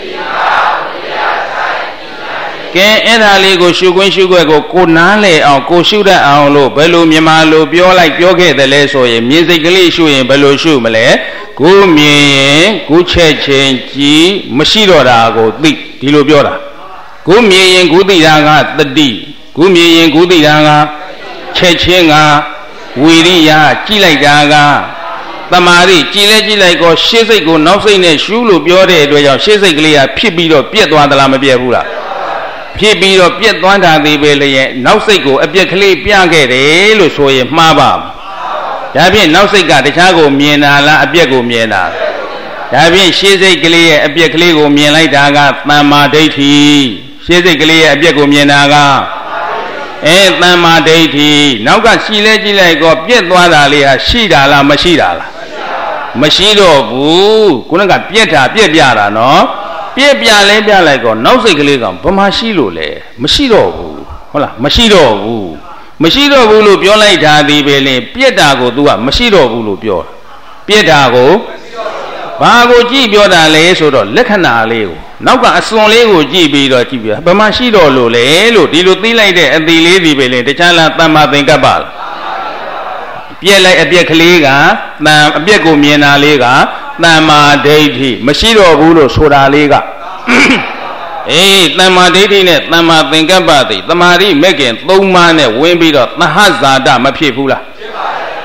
ကဲအဲ့ဒါလေးကိုရှုခွင့်ရှုခွက်ကိုနားလေအောင်ကိုရှုတတ်အောင်လို့ဘယ်လိုမြန်မာလိုပြောခဲ့တယ်လဲဆိုရင်မြင်စိတ်ကလေးရှုရင်ဘယ်လိုရှုမလဲကိုမြင်ရင်ကိုချက်ချင်းကြည်မရှိတော့တာကိုသိဒီလိုပြောတာကိုမြင်ရင်ကိုသိတာကတတိကိုမြင်ရင်ကိုသိတာကချက်ချင်းကဝိရိယကြည့်လိုက်တာကသမာဓိကြည်လိုက်ကိုရှေ့စိတ်ကိုနောက်စိတ်နဲ့ရှုလို့ပြောတဲ့အတွက်ကြောင့်ရှေ့စိတ်ကလေးကဖြစ်ပြီးတော့ပြက်သွားသလားမပြက်ဘူးလားဖြစ်ပြီးတော့ပြက်သွားတာသေးပဲလေရဲ့နောက်စိတ်ကိုအပြက်ကလေးပြခဲ့တယ်လို့ဆိုရင်မှားပါဒါဖြင့်နောက်စိတ်ကတခြားကိုမြင်တာလားအပြက်ကိုမြင်တာဒါဖြင့်ရှေ့စိတ်ကလေးရဲ့အပြက်ကလေးကိုမြင်လိုက်တာကသမ္မာဒိဋ္ဌိရှေ့စိတ်ကလေးရဲ့အပြက်ကိုမြင်တာကသမ္မာဒိဋ္ဌိနောက်ကရှိလဲကြည့်လိုက်ကောပြက်သွားတာလေးဟာရှိတာလားမရှိတာလားမရှိတော့ဘူးခုနကပြက်တာပြက်ပြတာနော်ပြက်ပြလဲပြလိုက်ကောနောက်စိတ်ကလေးကဘာမှရှိလို့လဲမရှိတော့ဘူးဟုတ်လားမရှိတော့ဘူးလို့ပြောလိုက်တာဒီပဲလေပြက်တာကို तू ကမရှိတော့ဘူးလို့ပြောတာပြက်တာကိုဘာကိုကြည့်ပြောတာလဲဆိုတော့လက္ခဏာလေးကိုနောက်ကအစွန်လေးကိုကြည့်ပြီးတော့ကြည့်ပြဘာမှရှိတော့လို့လေလို့ဒီလိုသိလိုက်တဲ့အသီလေးဒီပဲလေတခြားလားသမ္မာသင်္ကပ္ပလားပြက်လိုက်အပြက်ကလေးကအပြက်ကိုမြင်တာလေးကသမ္မာဒိဋ္ဌိမရှိတော့ဘူးလို့ဆိုတာလေးကသမ္မာဒိဋ္ဌိနဲ့သမ္မာသင်္ကပ္ပသိသမာဓိမဲ့ခင်၃ပါးနဲ့ဝင်ပြီးတော့သဟဇာတမဖြစ်ဘူးလား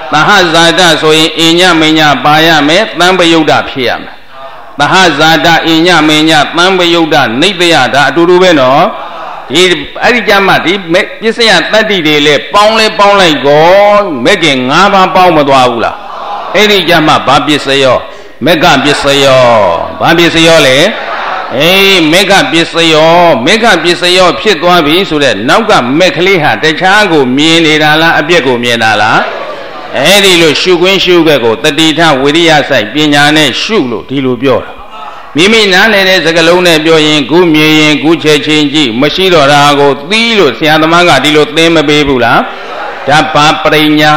သဟဇာတဆိုရင်အညမညပါရမယ်သံပယုတ်တဖြစ်ရမယ်သဟဇာတအညမညသံပယုတ်တနိတယဒါအတူတူပဲနော်ဒီအဲ့ဒီကြမှာဒီပစ္စယတတ္တိတွေလေပေါင်းလဲပေါင်းလိုက်ကောမဲ့ခင်၅ပါးပေါင်းမသွားဘူးလားအဲ့ဒီကြမှာဘာပစ္စယောမေဃပစ္စယောဘာပစ္စယောလေအေးမေဃပစ္စယောဖြစ်သွားပြီဆိုတဲ့နောက်ကမက်ကလေးဟာတခြားကိုမြင်နေတာလားအပြက်ကိုမြင်တာလားအဲ့ဒီလိုရှုခွင်းရှုခဲ့ကိုတတိထဝိရိယဆိုင်ပညာနဲ့ရှုလို့ဒီလိုပြောတာမိမိနားလည်တဲ့စကားလုံးနဲ့ပြောရင်ခုမြင်ရင်ခုချက်ချင်းကြည့်မရှိတော့တာကိုသီးလို့ဆရာသမားကဒီလိုသင်မပေးဘူးလားဒါဘာပရိညာ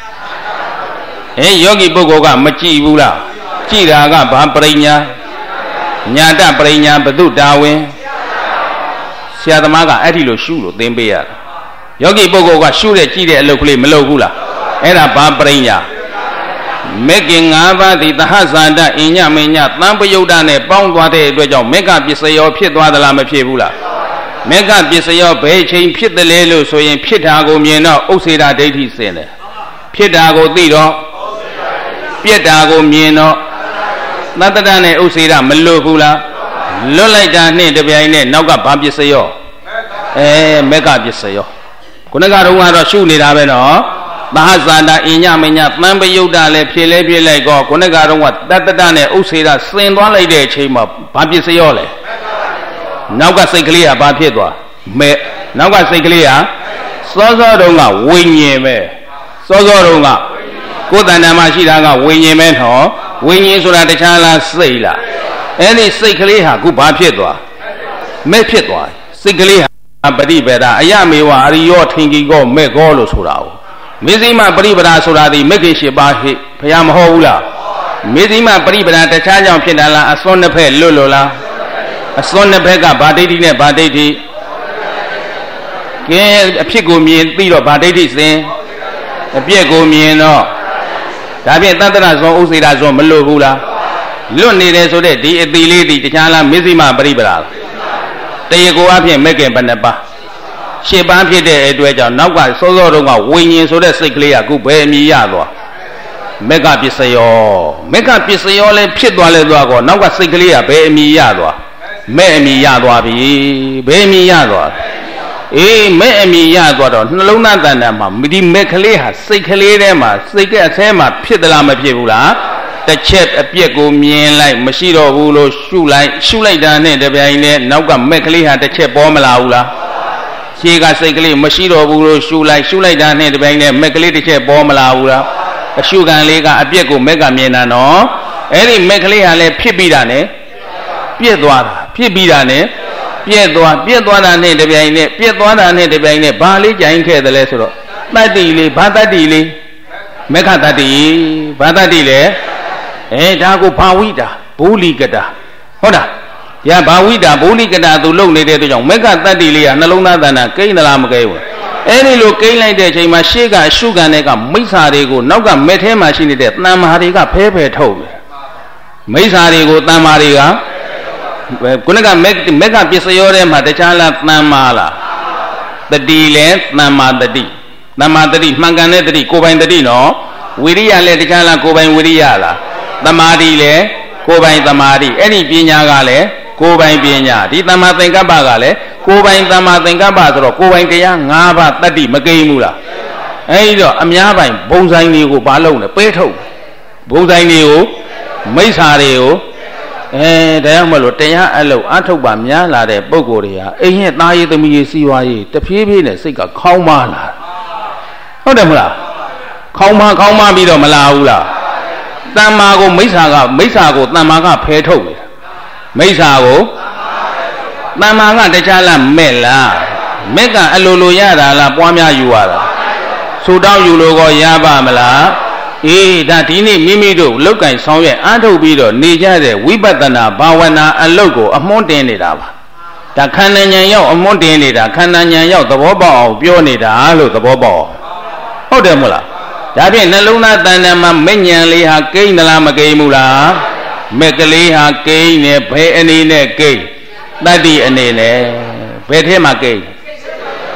ယောဂီပုဂ္ဂိုလ်ကမကြည့်ဘူးလားကြည့်တာကဘာပရိညာညာတပရိညာဘု து တာဝင်ဆရာသမားကအဲ့ဒီလိုရှုလို့သင်ပေးရတာယောဂီပုဂ္ဂိုလ်ကရှုတဲ့ကြည့်တဲ့အလုပ်ကလေးမလုပ်ဘူးလားအဲ့ဒါဘာပရိညာမေခင်၅ပါးဒီသဟဇာတအညမညသံပယုတ်တနဲ့ပေါင်းသွားတဲ့အတွက်ကြောင့်မေဃပစ္စယောဖြစ်သွားသလားမဖြစ်ဘူးလားမေဃပစ္စယောဘယ်ချိန်ဖြစ်တယ်လဲလို့ဆိုရင်ဖြစ်တာကိုမြင်တော့ဥစ္စေတာဒိဋ္ဌိစင်တယ်ဖြစ်တာကိုသိတော့ပြက်တာကိုမြင်တော့သတ္တတနဲ့ဥစ္စေတာမလွတ်ဘူးလားလွတ်လိုက်တာနဲ့တပြိုင်နဲ့နောက်ကဘာပစ္စယောမေဃပစ္စယောခုနကတော့ရှုနေတာပဲနော်သဟဇာတအညမညသံပယုတ်တလည်းဖြစ်လဲဖြစ်လိုက်ကောခုနကတော့တတ္တနဲ့ဥစ္စေတာစင်သွားလိုက်တဲ့အချိန်မှာဘာပစ္စယောလဲနောက်ကစိတ်ကလေးကဘာဖြစ်သွားမဲ့နောက်ကစိတ်ကလေးကစောစောတုန်းကဝိညာဉ်ပဲစောစောတုန်းကကိုယ်တဏ္ဍာမှာရှိတာကဝိညာဉ်ပဲနော်ဝိညာဉ်ဆိုတာတခြားလားစိတ်လားအဲ့ဒီစိတ်ကလေးဟာခုဘာဖြစ်သွားမဲ့ဖြစ်သွားစိတ်ကလေးဟာပฏิပဒါအယမေဝအရိယောထင်ကြီးကောမဲ့ကောလို့ဆိုတာကိုမေဇိမပရိပဒါဆိုတာဒီမဂ္ဂင်၈ပါးဟိဘုရားမဟုတ်ဘူးလားမေဇိမပရိပဒါတခြားကြောင့်ဖြစ်တာလားအစွန်းနှစ်ဖက်လွတ်လို့လားအစွန်းနှစ်ဖက်ကဗာဒိဋ္ဌိနဲ့ဗာဒိဋ္ဌိကဲအဖြစ်ကိုမြင်ပြီးတော့ဗာဒိဋ္ဌိစဉ်အပြက်ကိုမြင်တော့ဒါဖြင့်တတ္တရဇွန်ဥစေတာဇွန်မလွတ်ဘူးလားလွတ်နေတယ်ဆိုတဲ့ဒီအတိလေးဒီတခြားလားမေဇိမပရိပဒါတရားကိုအဖြစ်မဂ္ဂင်ဘယ်နှပါး၈ပါးဖြစ်တဲ့အတွက်ကြောင့်နောက်ကစောစောတုန်းကဝိညာဉ်ဆိုတဲ့စိတ်ကလေးကခုဘယ်အမြည်ရသွားမေဃပစ္စယောလည်းဖြစ်သွားလဲသွားကောနောက်ကစိတ်ကလေးကဘယ်အမြည်ရသွားမဲ့အမြည်ရသွားပြီဘယ်အမြည်ရသွားအေးမဲ့အမြည်ရသွားတော့နှလုံးသားတဏ္ဍာမှာဒီမဲ့ကလေးဟာစိတ်ကလေးထဲမှာစိတ်ကအဆဲမှာဖြစ်သလားမဖြစ်ဘူးလားတစ်ချက်အပြက်ကိုမြင်လိုက်မရှိတော့ဘူးလို့ရှုလိုက်တာနဲ့တပြိုင်နဲ့နောက်ကမဲ့ကလေးဟာတစ်ချက်ပေါ်မလာဘူးလားရှေးကစိတ်ကလေးမရှိတော့ဘူးလို့ရှုလိုက်တာနဲ့တပြိုင်နဲ့မက်ကလေးတစ်ချက်ပေါ်မလာဘူးလားအရှုခံလေးကအပြက်ကိုမက်ကမြင်တာနော်အဲ့ဒီမက်ကလေးဟာလည်းဖြစ်ပြီးတာနဲ့ပြက်သွားတာဖြစ်ပြီးတာနဲ့ပြက်သွားတာနဲ့တပြိုင်နဲ့ဘာလေးကြိုင်ခဲ့တယ်လဲဆိုတော့တတ္တိလေးဘာတတ္တိလေးမက္ခတတ္တိဘာတတ္တိလဲဒါကိုဘာဝိတာဘူလိကတာဟုတ်လားရဘာဝိတာဘူလိကတာသူလုံနေတဲ့အတွက်ကြောင့်မက္ခတတ္တိလေးကနှလုံးသားတဏ္ဍာကိန်းသလားမကိန်းဘူးအဲ့ဒီလိုကိန်းလိုက်တဲ့အချိန်မှာရှေ့ကအရှုခံတွေကမိစ္ဆာတွေကိုနောက်ကမက်ထဲမှာရှိနေတဲ့တဏ္မာတွေကဖဲထုတ်တယ်မိစ္ဆာတွေကိုတဏ္မာတွေကခုနကမက္ခပစ္စယောထဲမှာတခြားလားတဏ္မာလားတတိလဲတဏ္မာတတိမှန်ကန်တဲ့တတိကိုယ်ပိုင်တတိနော်ဝိရိယလည်းတခြားလားကိုယ်ပိုင်ဝိရိယလားသမာဓိလည်းကိုယ်ပိုင်သမာဓိအဲ့ဒီပညာကလည်းကိုယ်ပိုင်ပညာဒီသမ္မာသင်္ကပ္ပကလည်းကိုယ်ပိုင်သမ္မာသင်္ကပ္ပဆိုတော့ကိုယ်ပိုင်တရား၅ပါးတတ္တိမကိန်းဘူးလားအဲ့ဒီတော့အများပိုင်ဘုံဆိုင်တွေကိုဘာလုပ်လဲပဲထုတ်ဘုံဆိုင်တွေကိုမိစ္ဆာတွေကိုဒါကြောင့်မလို့တရားအလုပ်အထုတ်ပါများလာတဲ့ပုဂ္ဂိုလ်တွေဟာအိမ်ရဲ့သားရေးသမီးရေးစီးပွားရေးတဖြည်းဖြည်းနဲ့စိတ်ကခေါင်းမာလာဟုတ်တယ်မလားခေါင်းမာပြီးတော့မလာဘူးလားတမ္မာကိုမိစ္ဆာကိုတမ္မာကဖယ်ထုတ်တယ်မိစ္ဆာကိုတမ္မာကတခြားလားမဲ့လားမဲ့ကအလိုလိုရတာလားပွားများယူရတာဆူတောင်းယူလို့ကောရပါမလားအေးဒါဒီနေ့မိမိတို့လောက်ကင်ဆောင်ရွက်အားထုတ်ပြီးတော့နေကြတဲ့ဝိပဿနာဘာဝနာအလုပ်ကိုအမွှန်းတင်နေတာပါဒါခန္ဓာဉာဏ်ရောက်အမွှန်းတင်နေတာခန္ဓာဉာဏ်ရောက်သဘောပေါက်အောင်ပြောနေတာလို့သဘောပေါက်ဟုတ်တယ်မို့လားဒါဖြင့်နှလုံးသားတဏ္ဍာမှာမဲ့ဉာဏ်လေးဟာကိန်းသလားမကိန်းဘူးလားမက်ကလေးဟာကိန်းနဲ့ဘယ်အနေနဲ့ကိန်းတတ္တိအနေနဲ့ဘယ်ထဲမှာကိန်း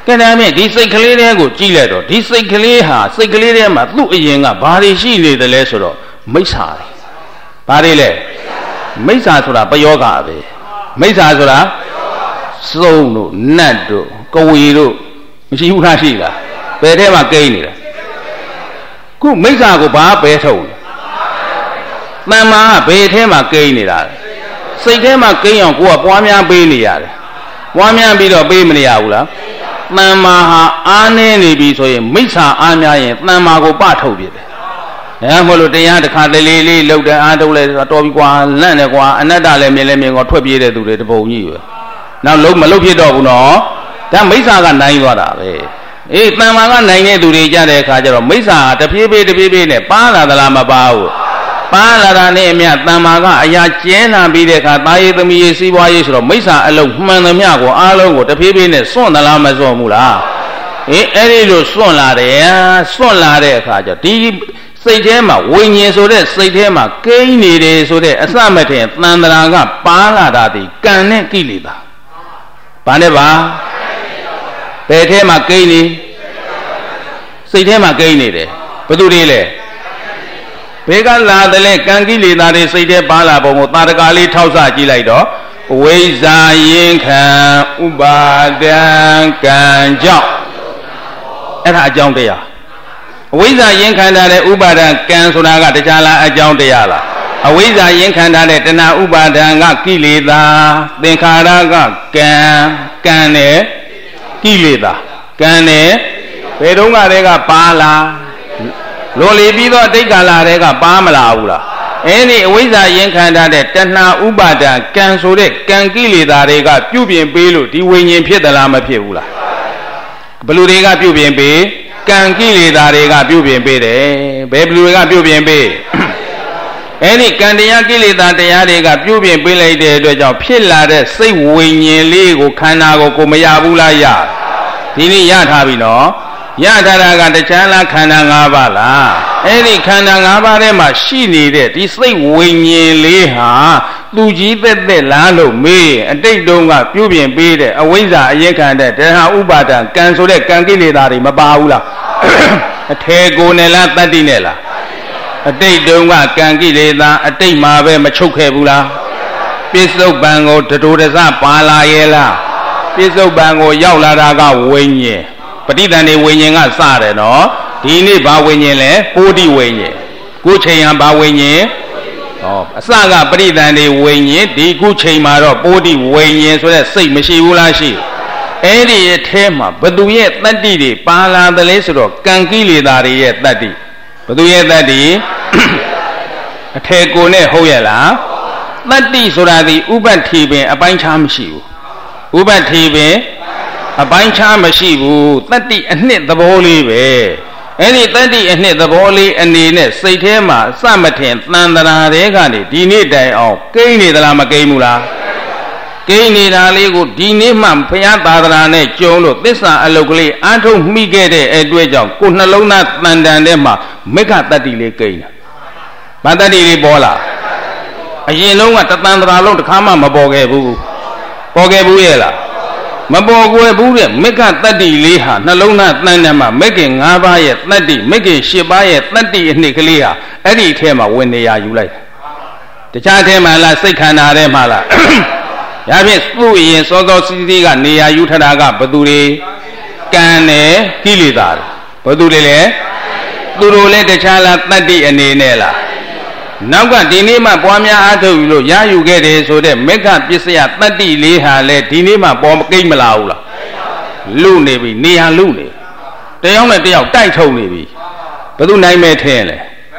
ကဲဒါမြင့်ဒီစိတ်ကလေးတွေကိုကြည့်လိုက်တော့ဒီစိတ်ကလေးဟာစိတ်ကလေးထဲမှာသူ့အရင်ကဘာတွေရှိနေတယ်လဲဆိုတော့မိစ္ဆာတွေဘာတွေလဲမိစ္ဆာဆိုတာပယောဂပဲမိစ္ဆာဆိုတာစုံတို့နတ်တို့ကဝီတို့မရှိဘူးလားရှိလားဘယ်ထဲမှာကိန်းနေတာခုမိစ္ဆာကိုဘာပဲထုတ်လဲတဏ္မာကဘယ်ထဲမှာကိန်းနေတာလဲစိတ်ထဲမှာကိန်းအောင်ကိုကပွားများပေးနေရတယ်ပွားများပြီးတော့ပေးမနေရဘူးလားတဏ္မာဟာအားနည်းနေပြီဆိုရင်မိစ္ဆာအားများရင်တဏ္မာကိုပထုတ်ပြတယ်အဲမို့လို့တရားတစ်ခါတလေလေးလှုပ်တဲ့အားထုတ်လဲတော်ပြီကွာလန့်တယ်ကွာအနတ္တလည်းမြင်လည်းမြင်ကောထွက်ပြေးတဲ့သူတွေတပုံကြီးပဲနောက်လုံးမလှုပ်ဖြစ်တော့ဘူးနော်ဒါမိစ္ဆာကနိုင်သွားတာပဲအေးတဏ္မာကနိုင်တဲ့သူတွေကြတဲ့အခါကျတော့မိစ္ဆာတဖြည်းဖြည်းနဲ့ပါလာသလားမပါဘူးပါလာတာနဲ့အမြတ်တဏ္မာကအရာကျင်းလာပြီးတဲ့အခါတာယေသမီးရေးစီးပွားရေးဆိုတော့မိစ္ဆာအလုံးမှန်သမျှကိုအားလုံးကိုတဖြည်းဖြည်းနဲ့စွန့်သလားမစွန့်ဘူးလားအေးအဲ့ဒီလိုစွန့်လာတယ်စွန့်လာတဲ့အခါကျဒီစိတ်ထဲမှာဝိညာဉ်ဆိုတဲ့စိတ်ထဲမှာကိန်းနေတယ်ဆိုတဲ့အစမထင်တန်တရာကပါလာတာဒီကံနဲ့ကိလေသာဘာနဲ့ပါဘယ်ထဲမှာကိန်းနေစိတ်ထဲမှာကိန်းနေတယ်ဘယ်သူတွေလဲဘယ်ကလာတယ်လဲကံကိလေသာတွေစိတ်ထဲပါလာပုံကိုတာရကလေးထောက်ဆကြည့်လိုက်တော့ဝိဇ္ဇာရင်ခံဥပါဒံကံကြောင့်အဲ့ဒါအကြောင်းတရားအဝိဇ္ဇာရင်ခံထားတဲ့ဥပါဒံကံဆိုတာကတရားလားအကြောင်းတရားလားအဝိဇ္ဇာရင်ခံထားတဲ့တဏှာဥပါဒံကကိလေသာသင်္ခါရကကံနဲ့ကိလေသာကံနဲ့ဘယ်တုန်းကတည်းကပါလားလွန်လေပြီးတော့အတိတ်ကာလတည်းကပါမလာဘူးလားအဲ့ဒီအဝိဇ္ဇာရင်ခံထားတဲ့တဏှာဥပါဒံကံဆိုတဲ့ကံကိလေသာတွေကပြုပြင်ပေးလို့ဒီဝိညာဉ်ဖြစ်သလားမဖြစ်ဘူးလားဘယ်လိုတွေကပြုပြင်ပေးကံကိလေသာတွေကပြုပြင်ပေးတယ်ဘယ်ဘလူတွေကပြုပြင်ပေးအဲ့ဒီကံတရားကိလေသာတရားတွေကပြုပြင်ပေးလိုက်တဲ့အတွက်ကြောင့်ဖြစ်လာတဲ့စိတ်ဝိညာဉ်လေးကိုခန္ဓာကိုမရဘူးလားရဒီနေ့ရထားပြီနော်ရထားတာကတရားလားခန္ဓာ၅ပါးလားအဲ့ဒီခန္ဓာ၅ပါးထဲမှာရှိနေတဲ့ဒီစိတ်ဝိညာဉ်လေးဟာသူကြီးသက်လားလို့မေးအတိတ်တုန်းကပြုပြင်ပေးတဲ့အဝိဇ္ဇာအရင်ခံတဲ့တဏှာဥပါဒံကံဆိုတဲ့ကံကိလေသာတွေမပါဘူးလားအထေကိုနဲ့လားတတ္တိနဲ့လားအတိတ်တုန်းကကံကိလေသာအတိတ်မှာပဲမချုပ်ခဲ့ဘူးလားပြစ္ဆုတ်ပံကိုတတူတစပါလာရဲ့လားပြစ္ဆုတ်ပံကိုရောက်လာတာကဝိညာဉ်ပဋိသန္ဓေဝိညာဉ်ကစတယ်နော်ဒီနေ့ဘာဝိညာဉ်လဲပိုးတိဝိညာဉ်ကိုချိန်ဟန်ဘာဝိညာဉ်အစကပဋိသန္ဓေဝိညာဉ်ဒီခုချိန်မှာတော့ပိုးတိဝိညာဉ်ဆိုတဲ့စိတ်မရှိဘူးလားရှိအဲ့ဒီရဲ့ထဲမှာဘသူရဲ့တတ္တိတွေပါလာတယ်လေဆိုတော့ကံကိလေသာတွေရဲ့တတ္တိဘသူရဲ့တတ္တိအထေကိုနဲ့ဟုတ်ရဲ့လားတတ္တိဆိုတာဒီဥပ္ပတ္ထိပင်အပိုင်းခြားမရှိဘူးဥပ္ပတ္ထိပင်အပိုင်းခြားမရှိဘူးတတ္တိအနှစ်သဘောလေးပဲအဲ့ဒီတတ္တိအနှစ်သဘောလေးအနေနဲ့စိတ်ထဲမှာစမထင်တန်တရာတွေကနေဒီနေ့တိုင်အောင်ကိန်းနေသလားမကိန်းဘူးလားကိန်းနေတာလေးကိုဒီနေ့မှဘုရားသာသနာနဲ့ကြုံလို့သစ္စာအလုတ်ကလေးအားထုတ်မိခဲ့တဲ့အတွက်ကြောင့်ကိုယ်နှလုံးသားတန်တန်ထဲမှာမေဃတတ္တိလေးကိန်းတာဘာတတ္တိလေးပေါ်လာအရင်လုံးကတသံတရာလုံးတစ်ခါမှမပေါ်ခဲ့ဘူးပေါ်ခဲ့ဘူးရဲ့လားမပေါ်ကွယ်ဘူးတဲ့မေဃတတ္တိလေးဟာနှလုံးသားတန်တန်မှာမေခင်၅ပါးရဲ့တတ္တိမေခင်၈ပါးရဲ့တတ္တိအနှစ်ကလေးဟာအဲ့ဒီထဲမှာဝင်နေရယူလိုက်တခြားထဲမှာလားစိတ်ခန္ဓာထဲမှာလားဒါဖြင့်သူ့ရင်စောစောစီးစီးကနေရာယူထတာကဘသူတွေကံနဲ့ကိလေသာဘသူတွေလဲသူတို့လည်းတခြားလားတတ္တိအနေနဲ့လားနောက်ကဒီနေ့မှပွားများအားထုတ်ယူလို့ရယူခဲ့တယ်ဆိုတဲ့မေဃပစ္စယတတ္တိလေးဟာလေဒီနေ့မှပေါ်မကိမ့်မလာဘူးလားလူနေပြီနေရာလူနေတယောက်နဲ့တယောက်တိုက်ထုံနေပြီဘယ်သူနိုင်မဲ့ထင်လဲ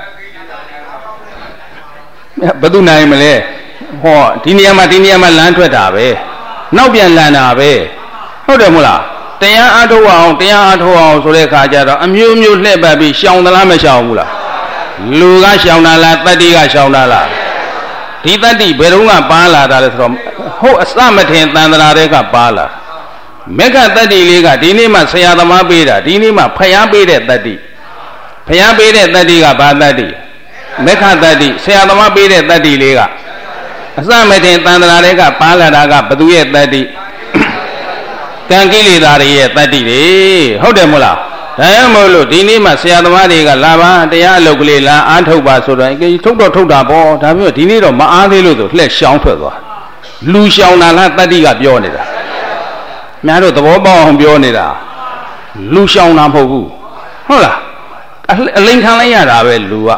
ဘယ်သူနိုင်မလဲဟောဒီနေရာမှာလမ်းထွက်တာပဲနောက်ပြန်လန်တာပဲဟုတ်တယ်မဟုတ်လားတရားအားထုတ်အောင်ဆိုတဲ့အခါကျတော့အမျိုးမျိုးလှည့်ပတ်ပြီးရှောင်သလားမရှောင်ဘူးလားလူကရှောင်တာလားတတ္တိကရှောင်တာလားဒီတတ္တိဘယ်တော့မှပါလာတာလဲဆိုတော့ဟုတ်အစမထင်တန်တရာတွေကပါလာမေဃတတ္တိလေးကဒီနေ့မှဆရာသမားပေးတာဒီနေ့မှဖျားပေးတဲ့တတ္တိဖျားပေးတဲ့တတ္တိကဘာတတ္တိမေဃတတ္တိဆရာသမားပေးတဲ့တတ္တိလေးကအစမထင်တန်တရာတွေကပါလာတာကဘသူရဲ့တတ္တိကံကိလေသာတွေရဲ့တတ္တိတွေဟုတ်တယ်မို့လားဒါရမို့လို့ဒီနေ့မှဆရာသမားတွေကလာပါတရားအလုပ်ကလေးလာအားထုတ်ပါဆိုတော့ထုတ်တော့ထုတ်တာပေါ့ဒါမျိုးဒီနေ့တော့မအားသေးလို့ဆိုလှက်ရှောင်းထွက်သွားလူရှောင်းတာလားတတ္တိကပြောနေတာများတို့သဘောပေါက်အောင်ပြောနေတာလူရှောင်းတာမဟုတ်ဘူးဟုတ်လားအလိန်ခံလိုက်ရတာပဲလူကဘ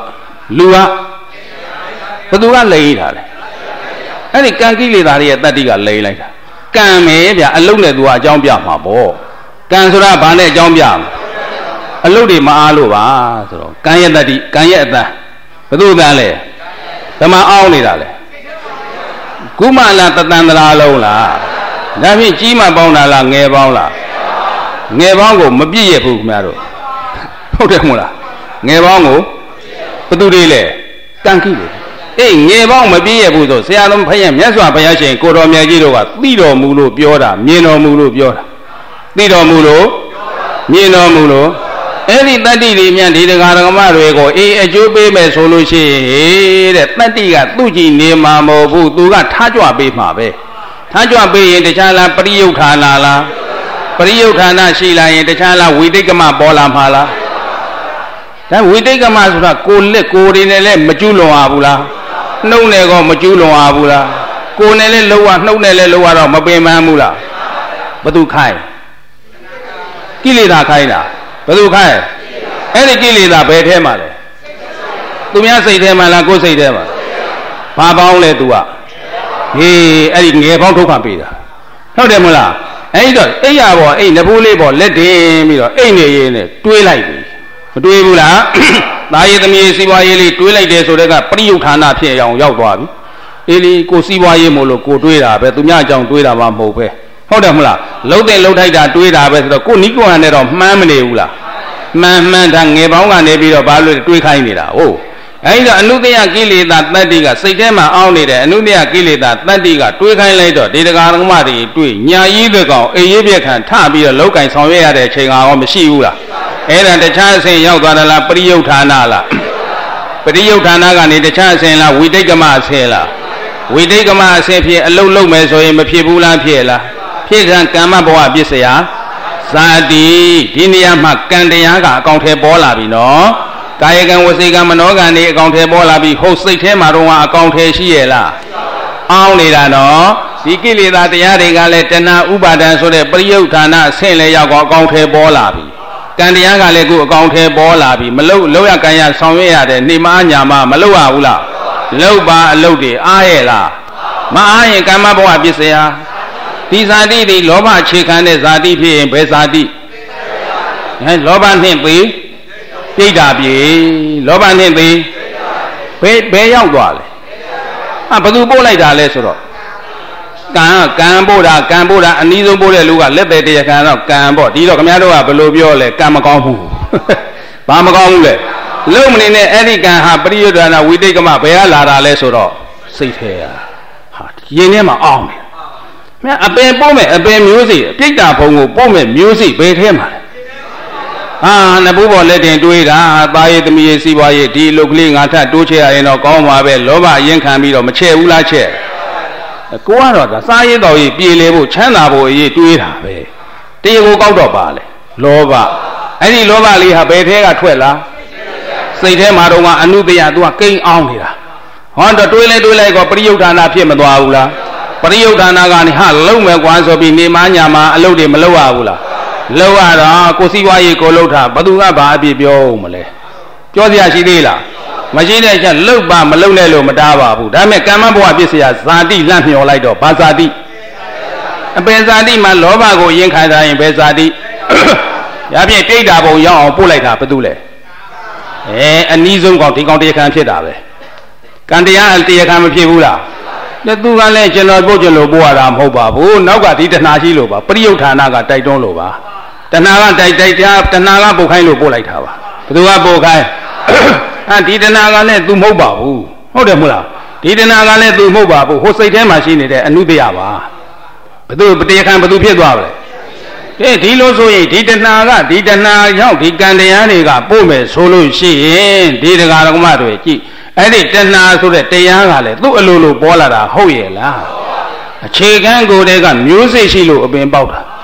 သူကလိန်ထားတယ်အဲ့ဒီကံကိလေသာတွေရဲ့တတ္တိကလိန်လိုက်တာကံမယ်ဗျအလုံးနဲ့သူကအကြောင်းပြမှာပေါ့ကံဆိုတာဘာနဲ့အကြောင်းပြမှာအလုံးတွေမအားလို့ပါဆိုတော့ကံရဲ့တတ္တိကံရဲ့အတန်ဘသူအတန်လဲဓမ္မအောင်နေတာလဲကုမလားတတန်တရာလုံးလားဒါဖြင့်ကြီးမှပေါင်းတာလားငယ်ပေါင်းလားငယ်ပေါင်းကိုမပြည့်ရဘူးခင်ဗျားတို့ဟုတ်တယ်မို့လားငယ်ပေါင်းကိုဘသူတွေလဲကံကိလေအေးငယ်ပေါင်းမပြည့်ရဘူးဆိုဆရာတော်ဘုရားမြတ်စွာဘုရားရှင်ကိုတော်မြတ်ကြီးတို့ကသိတော်မူလို့ပြောတာမြင်တော်မူလို့ပြောတာသိတော်မူလို့မြင်တော်မူလို့အဲ့ဒီတတ္တိတွေမြန်ဒီတရားဓမ္မတွေကိုအေးအကျိုးပေးမယ်ဆိုလို့ရှိရင်တဲ့တတ္တိကသူ့ကြည့်နေမှာမဟုတ်ဘူးသူကထားကြွပေးမှာပဲထားကြွပေးရင်တခြားလားပရိယုဌာနာလားပရိယုဌာနာရှိလာရင်တခြားလားဝိတိတ်ကမပေါ်လာမှာလားဒါဝိတိတ်ကမဆိုတာကိုလက်ကိုတွေနဲ့လည်းမကျူးလွန်ရဘူးလားနှုတ်နဲ့ကောမကျူးလွန်ရဘူးလားကိုယ်နဲ့လည်းလှုပ်ရနှုတ်နဲ့လည်းလှုပ်ရတော့မပင်ပန်းဘူးလားဘသူခိုင်းကိလေသာခိုင်းတာဘသူခိုင်းအဲ့ဒီကိလေသာဘယ်ထဲမှာလဲသူများစိတ်ထဲမှာလားကိုယ်စိတ်ထဲမှာဘာပေါင်းလဲသူကဟေးအဲ့ဒီငယ်ပေါင်းဒုက္ခပေးတာဟုတ်တယ်မလားအဲ့တော့အိယာပေါ်အိနဘူးလေးပေါ်လက်တင်ပြီးတော့အိနေရေးနဲ့တွေးလိုက်ပြီမတွေးဘူးလားသားရည်သမီးစီးပွားရေးလေးတွေးလိုက်တယ်ဆိုတဲ့ကပရိယုဌာဏဖြစ်အောင်ရောက်သွားပြီအေးလီကိုစီးပွားရေးမို့လို့ကိုတွေးတာပဲသူများအကြောင်းတွေးတာမှမဟုတ်ပဲဟုတ်တယ်မလားလှုပ်တဲ့လှုပ်ထိုက်တာတွေးတာပဲဆိုတော့ကိုနိကွန်နဲ့တော့မှန်းမနေဘူးလားမှန်တာငယ်ပေါင်းကနေပြီးတော့ဘာလို့တွေးခိုင်းနေတာဟုတ်အဲဒီတော့အနုတ္တယကိလေသာတတ္တိကစိတ်ထဲမှာအောင်းနေတယ်အနုတ္တယကိလေသာတတ္တိကတွေးခိုင်းလိုက်တော့ဒီတရားဓမ္မတွေတွေးညာကြီးတဲ့ကောင်အေးရေးပြက်ခံထပြီးတော့လောက်ကင်ဆောင်ရွက်ရတဲ့အချိန်ကောမရှိဘူးလားအဲ့ဒါတခြားအစဉ်ရောက်သွားတယ်လားပရိယုဌာဏလားပရိယုဌာဏကနေတခြားအစဉ်လားဝိတိတ်ကမအစဉ်လားဝိတိတ်ကမအစဉ်ဖြစ်အလုံးလုံးမယ်ဆိုရင်မဖြစ်ဘူးလားဖြစ်လားဖြစ်ကံကမ္မဘဝပစ္စယဇာတိဒီနေရာမှာကံတရားကအကောင်ထဲပေါ်လာပြီနော်ကာယကံဝစီကံမနောကံတွေအကောင်ထဲပေါ်လာပြီဟုတ်စိတ်ထဲမှာတော့အကောင်ထဲရှိရဲ့လားအောင်းနေတာနော်ဒီကိလေသာတရားတွေကလည်းတဏှာဥပါဒံဆိုတဲ့ပရိယုဌာဏအဆင့်လဲရောက်တော့အကောင်ထဲပေါ်လာပြီကံတရားကလည်းခုအကောင်ထဲပေါ်လာပြီမလောက်ရကံရဆောင်ရွက်ရတဲ့နေမညာမမလောက်ရဘူးလားလောက်ပါအလုပ်တွေအားရဲ့လားမအားရင်ကမ္မဘဝပစ္စယဒီဇာတိတွေလောဘအခြေခံတဲ့ဇာတိဖြစ်ရင်ဘယ်ဇာတိလောဘနှင့်ပြီးပြိတ္တာပြေလောဘနှင့်ပြီးဘယ်ရောက်သွားလဲဘသူပို့လိုက်တာလဲဆိုတော့ကံပို့တာအနည်းဆုံးပို့တဲ့လူကလက်သေးတရားခံတော့ကံပေါ့ဒီတော့ခင်ဗျားတို့ကဘယ်လိုပြောလဲကံမကောင်းဘူးဘာမကောင်းဘူးလဲလုံးမနေနဲ့အဲ့ဒီကံဟာပရိယုဒ္ဓနာဝိတိတ်ကမဘယ်ကလာတာလဲဆိုတော့စိတ်ထဲဟာရင်ထဲမှာအောင်းတယ်မြတ်အပင်ပို့မယ်အပင်မျိုးစိပြိတ္တာဘုံကိုပို့မယ်မျိုးစိဘယ်ထဲမှာလဲနဘူးပေါ်လက်တင်တွေးတာသားရည်သမီးရည်စီးပွားရေးဒီလုတ်ကလေးငါထတိုးချဲရရင်တော့ကောင်းပါပဲလောဘရင်ခံပြီးတော့မချဲ့ဘူးလားချဲ့ကိုကတော့ဒါစားရေးတော်ကြီးပြေလေဖို့ချမ်းသာဖို့အရေးတွေးတာပဲတရားကိုကောက်တော့ပါလေလောဘအဲ့ဒီလောဘလေးဟာဘယ်ထဲကထွက်လာစိတ်ထဲမှာတော့အနုတ္တယသူကကိန်းအောင်နေတာဟောတော့တွေးလိုက်ကောပရိယုဌာဏဖြစ်မသွားဘူးလားပရိယုဌာဏကနေဟာလုံးမယ်ကွာဆိုပြီးနေမညာမှာအလုပ်တွေမလုပ်ရဘူးလားလုပ်ရတော့ကိုစီးပွားရေးကိုလုပ်တာဘသူကဘာအပြည့်ပြောမလဲပြောစရာရှိသေးလားမရှိတဲ့ချက်လှုပ်ပါမလှုပ်နဲ့လို့မတားပါဘူးဒါပေမဲ့ကမ္မဘဝပစ္စယဇာတိလန့်မျောလိုက်တော့ဘာဇာတိအပင်ဇာတိမှာလောဘကိုရင်ခံထားရင်ဘယ်ဇာတိရပြည့်ပြိတ္တာဘုံရောက်အောင်ပို့လိုက်တာဘာတူလဲအနည်းဆုံးကောင်ဒီကောင်တရားခံဖြစ်တာပဲကံတရားတရားခံမဖြစ်ဘူးလားသူကလည်းကျွန်တော်ပို့ရတာမဟုတ်ပါဘူးနောက်ကဒီတဏှာရှိလို့ပါပရိယုဌာဏကတိုက်တွန်းလို့ပါတဏှာကတိုက်တဏှာကပုတ်ခိုင်းလို့ပို့လိုက်တာပါဘသူကပို့ခိုင်းဒီတဏှာကလည်းသူမဟုတ်ပါဘူးဟုတ်တယ်မဟုတ်လားဒီတဏှာကလည်းသူမဟုတ်ပါဘူးဟိုစိတ်ထဲမှာရှိနေတဲ့အနုတ္တယပါဘသူတရားခံဘသူဖြစ်သွားပါလဲဒီလိုဆိုရင်ဒီတဏှာရောက်ဒီကံတရားတွေကပို့မယ်ဆိုလို့ရှိရင်ဒီတရားဓမ္မတွေကြည့်အဲ့ဒီတဏှာဆိုတဲ့တရားကလည်းသူ့အလိုလိုပေါ်လာတာဟုတ်ရဲ့လားအခြေခံကိုယ်တည်းကမျိုးစိတ်ရှိလို့အပင်ပေါက်တာ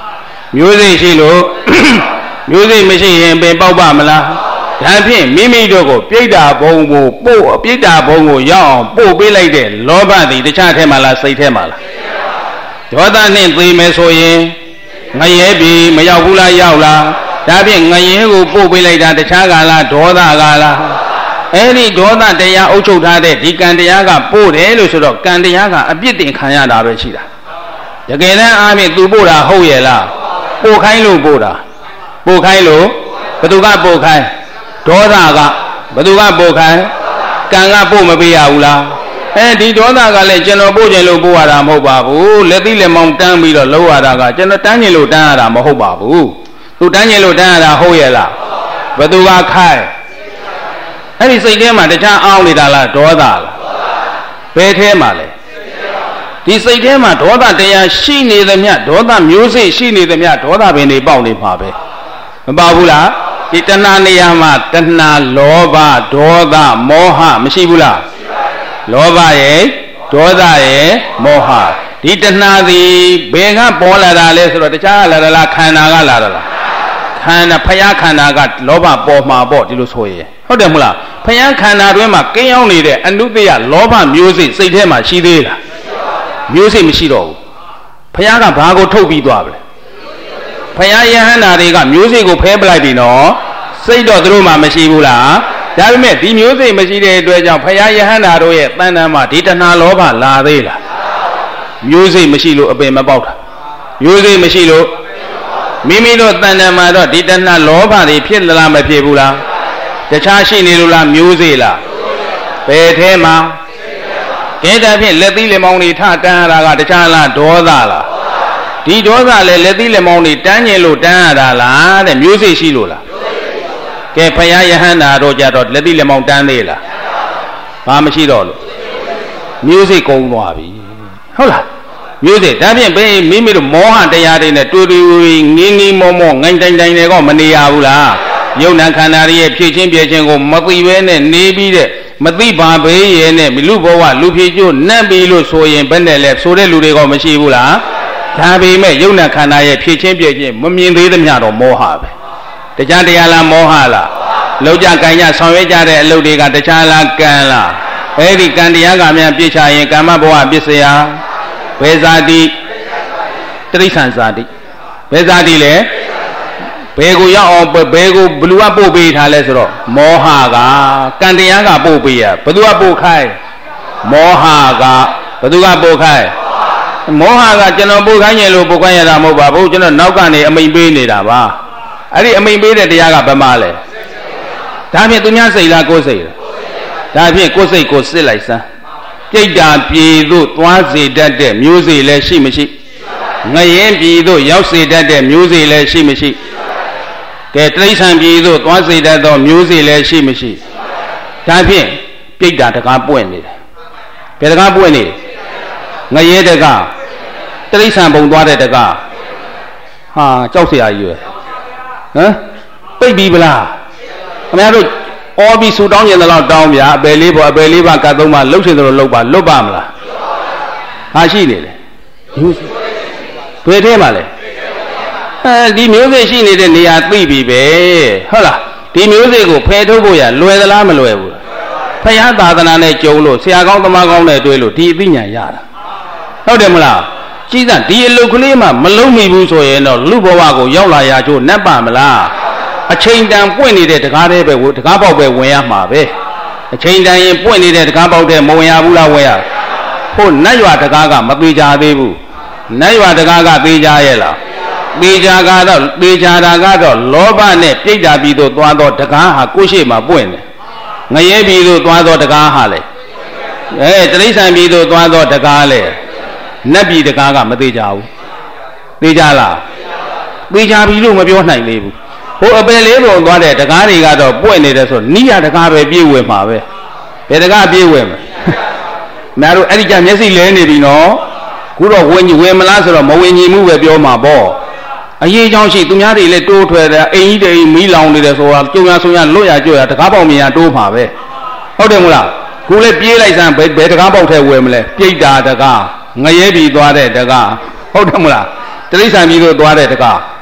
မျိုးစိတ်ရှိလို့မျိုးစိတ်မရှိရင်ပင်ပေါက်ပါမလားဒါဖြင့်မိမိတို့ကိုပြိတ္တာဘုံကိုပို့ပြိတ္တာဘုံကိုရောက်အောင်ပို့ပေးလိုက်တဲ့လောဘသည်တခြားထဲမှာလားစိတ်ထဲမှာလားဒေါသနဲ့သိမယ်ဆိုရင်ငရဲပြီမရောက်ဘူးလားရောက်လားဒါဖြင့်ငရဲကိုပို့ပေးလိုက်တာတခြားကလားဒေါသကလားအဲ့ဒီဒေါသတရားအုပ်ချုပ်ထားတဲ့ဒီကံတရားကပို့တယ်လို့ဆိုတော့ကံတရားကအပြစ်တင်ခံရတာပဲရှိတာတကယ်တမ်းအားဖြင့်သူပို့တာဟုတ်ရဲ့လားပို့ခိုင်းလို့ပို့တာပို့ခိုင်းလို့ဘသူကပို့ခိုင်းဒေါသကဘသူကပို့ခိုင်းကံကပို့မပေးရဘူးလားအဲဒီဒေါသကလည်းကျွန်တော်ပို့ခြင်းလို့ပို့ရတာမဟုတ်ပါဘူးလက်သီးလက်မောင်းတန်းပြီးတော့လှုပ်ရတာကကျွန်တော်တန်းခြင်းလို့တန်းရတာမဟုတ်ပါဘူးသူတန်းခြင်းလို့တန်းရတာဟုတ်ရဲ့လားဘသူကခိုင်းအဲ့ဒီစိတ်ထဲမှာတခြားအောင်းနေတာလားဒေါသလားဘယ်ထဲမှာလဲဒီစိတ်ထဲမှာဒေါသတရားရှိနေသမျှဒေါသမျိုးစိတ်ရှိနေသမျှဒေါသပင်တွေပေါက်နေမှာပဲမပေါက်ဘူးလားဒီတဏှာနေရာမှာတဏှာလောဘဒေါသမောဟမရှိဘူးလားလောဘရဲ့ဒေါသရဲ့မောဟဒီတဏှာသည်ဘယ်ကပေါ်လာတာလဲဆိုတော့တခြားလာတာလားခန္ဓာကလာတာလားခန္ဓာဖယားခန္ဓာကလောဘပေါ်မှာပေါ့ဒီလိုဆိုရင်ဟုတ်တယ်မဟုတ်လားဖယားခန္ဓာတွင်းမှာကင်းရောက်နေတဲ့အနုတ္တယလောဘမျိုးစိတ်စိတ်ထဲမှာရှိသေးလားမျိုးစိတ်မရှိတော့ဘူးဖယားကဘာကိုထုတ်ပြီးသွားပြီဖယားယဟန္တာတွေကမျိုးစိတ်ကိုဖဲပလိုက်ပြီနော်စိတ်တော့သူတို့မှမရှိဘူးလားဒါပေမဲ့ဒီမျိုးစိတ်မရှိတဲ့အတွက်ကြောင့်ဖယားယဟန္တာတို့ရဲ့တန်တမ်းမှာဒီတဏှာလောဘလာသေးလားမျိုးစိတ်မရှိလို့အပင်မပေါက်တာမျိုးစိတ်မရှိလို့မိမိတို့တန်တမ်းမှာတော့ဒီတဏှာလောဘတွေဖြစ်လားမဖြစ်ဘူးလားတခြားရှိနေလို့လားမျိုးစိတ်လားဘယ်ထဲမှာကဲဒါဖြင့်လက်သီးလက်မောင်းတွေထတန်းရတာကတခြားလားဒေါသလားဒီဒေါသလည်းလက်သီးလက်မောင်းတွေတန်းကျင်လို့တန်းရတာလားတဲ့မျိုးစိတ်ရှိလို့လားကဲဖယားယဟန္တာတို့ကြတော့လက်သီးလက်မောင်းတန်းသေးလားဘာမရှိတော့လို့မျိုးစိတ်ကုန်သွားပြီဟုတ်လားမျိုးစိတ်ဒါဖြင့်မိမိတို့မောဟတရားတွေနဲ့တူတူငင်းငင်းမောမောငိုင်းတိုင်းတိုင်းတွေကမနေရဘူးလားယုံနာခန္ဓာရဲ့ဖြစ်ချင်းပြချင်းကိုမသိဘဲနဲ့နေပြီးတဲ့မသိပါဘေးရဲ့နဲ့လူဘဝလူဖြစ်ကျိုးနတ်ပြီလို့ဆိုရင်ဘယ်နဲ့လဲဆိုတဲ့လူတွေကမရှိဘူးလားဒါပေမဲ့ယုံနာခန္ဓာရဲ့ဖြစ်ချင်းပြချင်းမမြင်သေးသမျှတော့မောဟပဲတခြားတရားလားမောဟလားလောက်ကြကံကြဆောင်ရွက်ကြတဲ့အလုပ်တွေကတခြားလားကံလားအဲ့ဒီကံတရားကများပြစ်ချရင်ကာမဘဝပစ္စယဘယ်ဇာတိတိရစ္ဆာန်ဇာတိဘယ်ဇာတိလဲဘယ်ကိုရောက်အောင်ဘယ်ကိုဘလူကပို့ပေးထားလဲဆိုတော့မောဟကကံတရားကပို့ပေးရဘသူကပို့ခိုင်းမောဟကဘသူကပို့ခိုင်းမောဟကကျွန်တော်ပို့ခိုင်းရင်လို့ပို့ခိုင်းရတာမဟုတ်ပါဘူးကျွန်တော်နောက်ကနေအမိန်ပေးနေတာပါအဲ့ဒီအမိန်ပေးတဲ့တရားကဘယ်မှာလဲဒါဖြင့်သူများစိတ်လားကိုယ်စိတ်လားဒါဖြင့်ကိုယ်စိတ်ကိုစစ်လိုက်စမ်းပြိတ္တာပြည်သို့သွားစေတတ်တဲ့မျိုးစေ့လည်းရှိမရှိငရဲပြည်သို့ရောက်စေတတ်တဲ့မျိုးစေ့လည်းရှိမရှိကဲတိရစ္ဆာန်ပြည်သို့သွားစေတတ်သောမျိုးစေ့လည်းရှိမရှိဒါဖြင့်ပြိတ္တာတကားပွင့်နေတယ်ဘယ်တကားပွင့်နေငရဲတကားတိရစ္ဆာန်ပုံသွားတဲ့တကားဟာကြောက်เสียကြီးပဲဟမ်ပိတ်ပြီးဗလားခင်ဗျားတို့အော်ပြီးဆူတောင်းရင်တော့တောင်းဗျာအပယ်လေးပေါ်အပယ်လေးပါကတ်သုံးပါလှုပ်ရှင်တို့လှုပ်ပါလွတ်ပါမလားဟာရှိနေလေဘယ်ထဲမှာလဲဒီမျိုးစိတ်ရှိနေတဲ့နေရာသိပြီပဲဟုတ်လားဒီမျိုးစိတ်ကိုဖယ်ထုတ်ဖို့ရလွယ်သလားမလွယ်ဘူးဖယားသာသနာနဲ့ကြုံလို့ဆရာကောင်းသမားကောင်းနဲ့တွေ့လို့ဒီအသိဉာဏ်ရတာဟုတ်တယ်မလားကြည်စမ်းဒီအလုတ်ကလေးမှမလုံးမိဘူးဆိုရင်တော့လူဘဝကိုရောက်လာရချိုးနှက်ပါမလားအချိန်တန်ပွင့်နေတဲ့တကားတဲ့ပဲတကားပေါက်ပဲဝင်ရမှာပဲအချိန်တန်ရင်ပွင့်နေတဲ့တကားပေါက်တဲ့မဝင်ရဘူးလားဝင်ရဟုတ်နတ်ရွာတကားကမသေးကြသေးဘူးနတ်ရွာတကားကသေးကြရဲ့လားသေချာကတော့သေချာတာကတော့လောဘနဲ့ပြိတ္တာပြည်သို့သွားသောတကားဟာကိုယ့်ရှိမှပွင့်တယ်ငရဲပြည်သို့သွားသောတကားဟာလေတိရစ္ဆာန်ပြည်သို့သွားသောတကားလေနတ်ပြည်တကားကမသေးကြဘူးသေချာလားသေချာပြီလို့မပြောနိုင်သေးဘူးဟိုအပယ်လေးပုံသွားတဲ့တကားတွေကတော့ပွင့်နေတယ်ဆိုနိယတကားပဲပြည့်ဝမှာပဲဘယ်တကားပြည့်ဝမှာမင်းတို့အဲ့ဒီကမျက်စိလဲနေပြီနော်ခုတော့ဝင်မလားဆိုတော့မဝင်ညီမှုပဲပြောမှာပေါ့အရေးကြောင်းရှိသူများတွေလည်းတိုးထွယ်တယ်အိမ်ကြီးတွေမီးလောင်နေတယ်ဆိုတာကြုံရဆုံရလွတ်ရကြွရတကားပေါက်မြင်ရတိုးမှာပဲဟုတ်တယ်မလားခုလည်းပြေးလိုက်စမ်းဘယ်တကားပေါက်ထဲဝယ်မလဲပြိတ္တာတကားငရဲပြည်သွားတဲ့တကားဟုတ်တယ်မလားတိရစ္ဆာန်ပြည်သို့သွားတဲ့တကား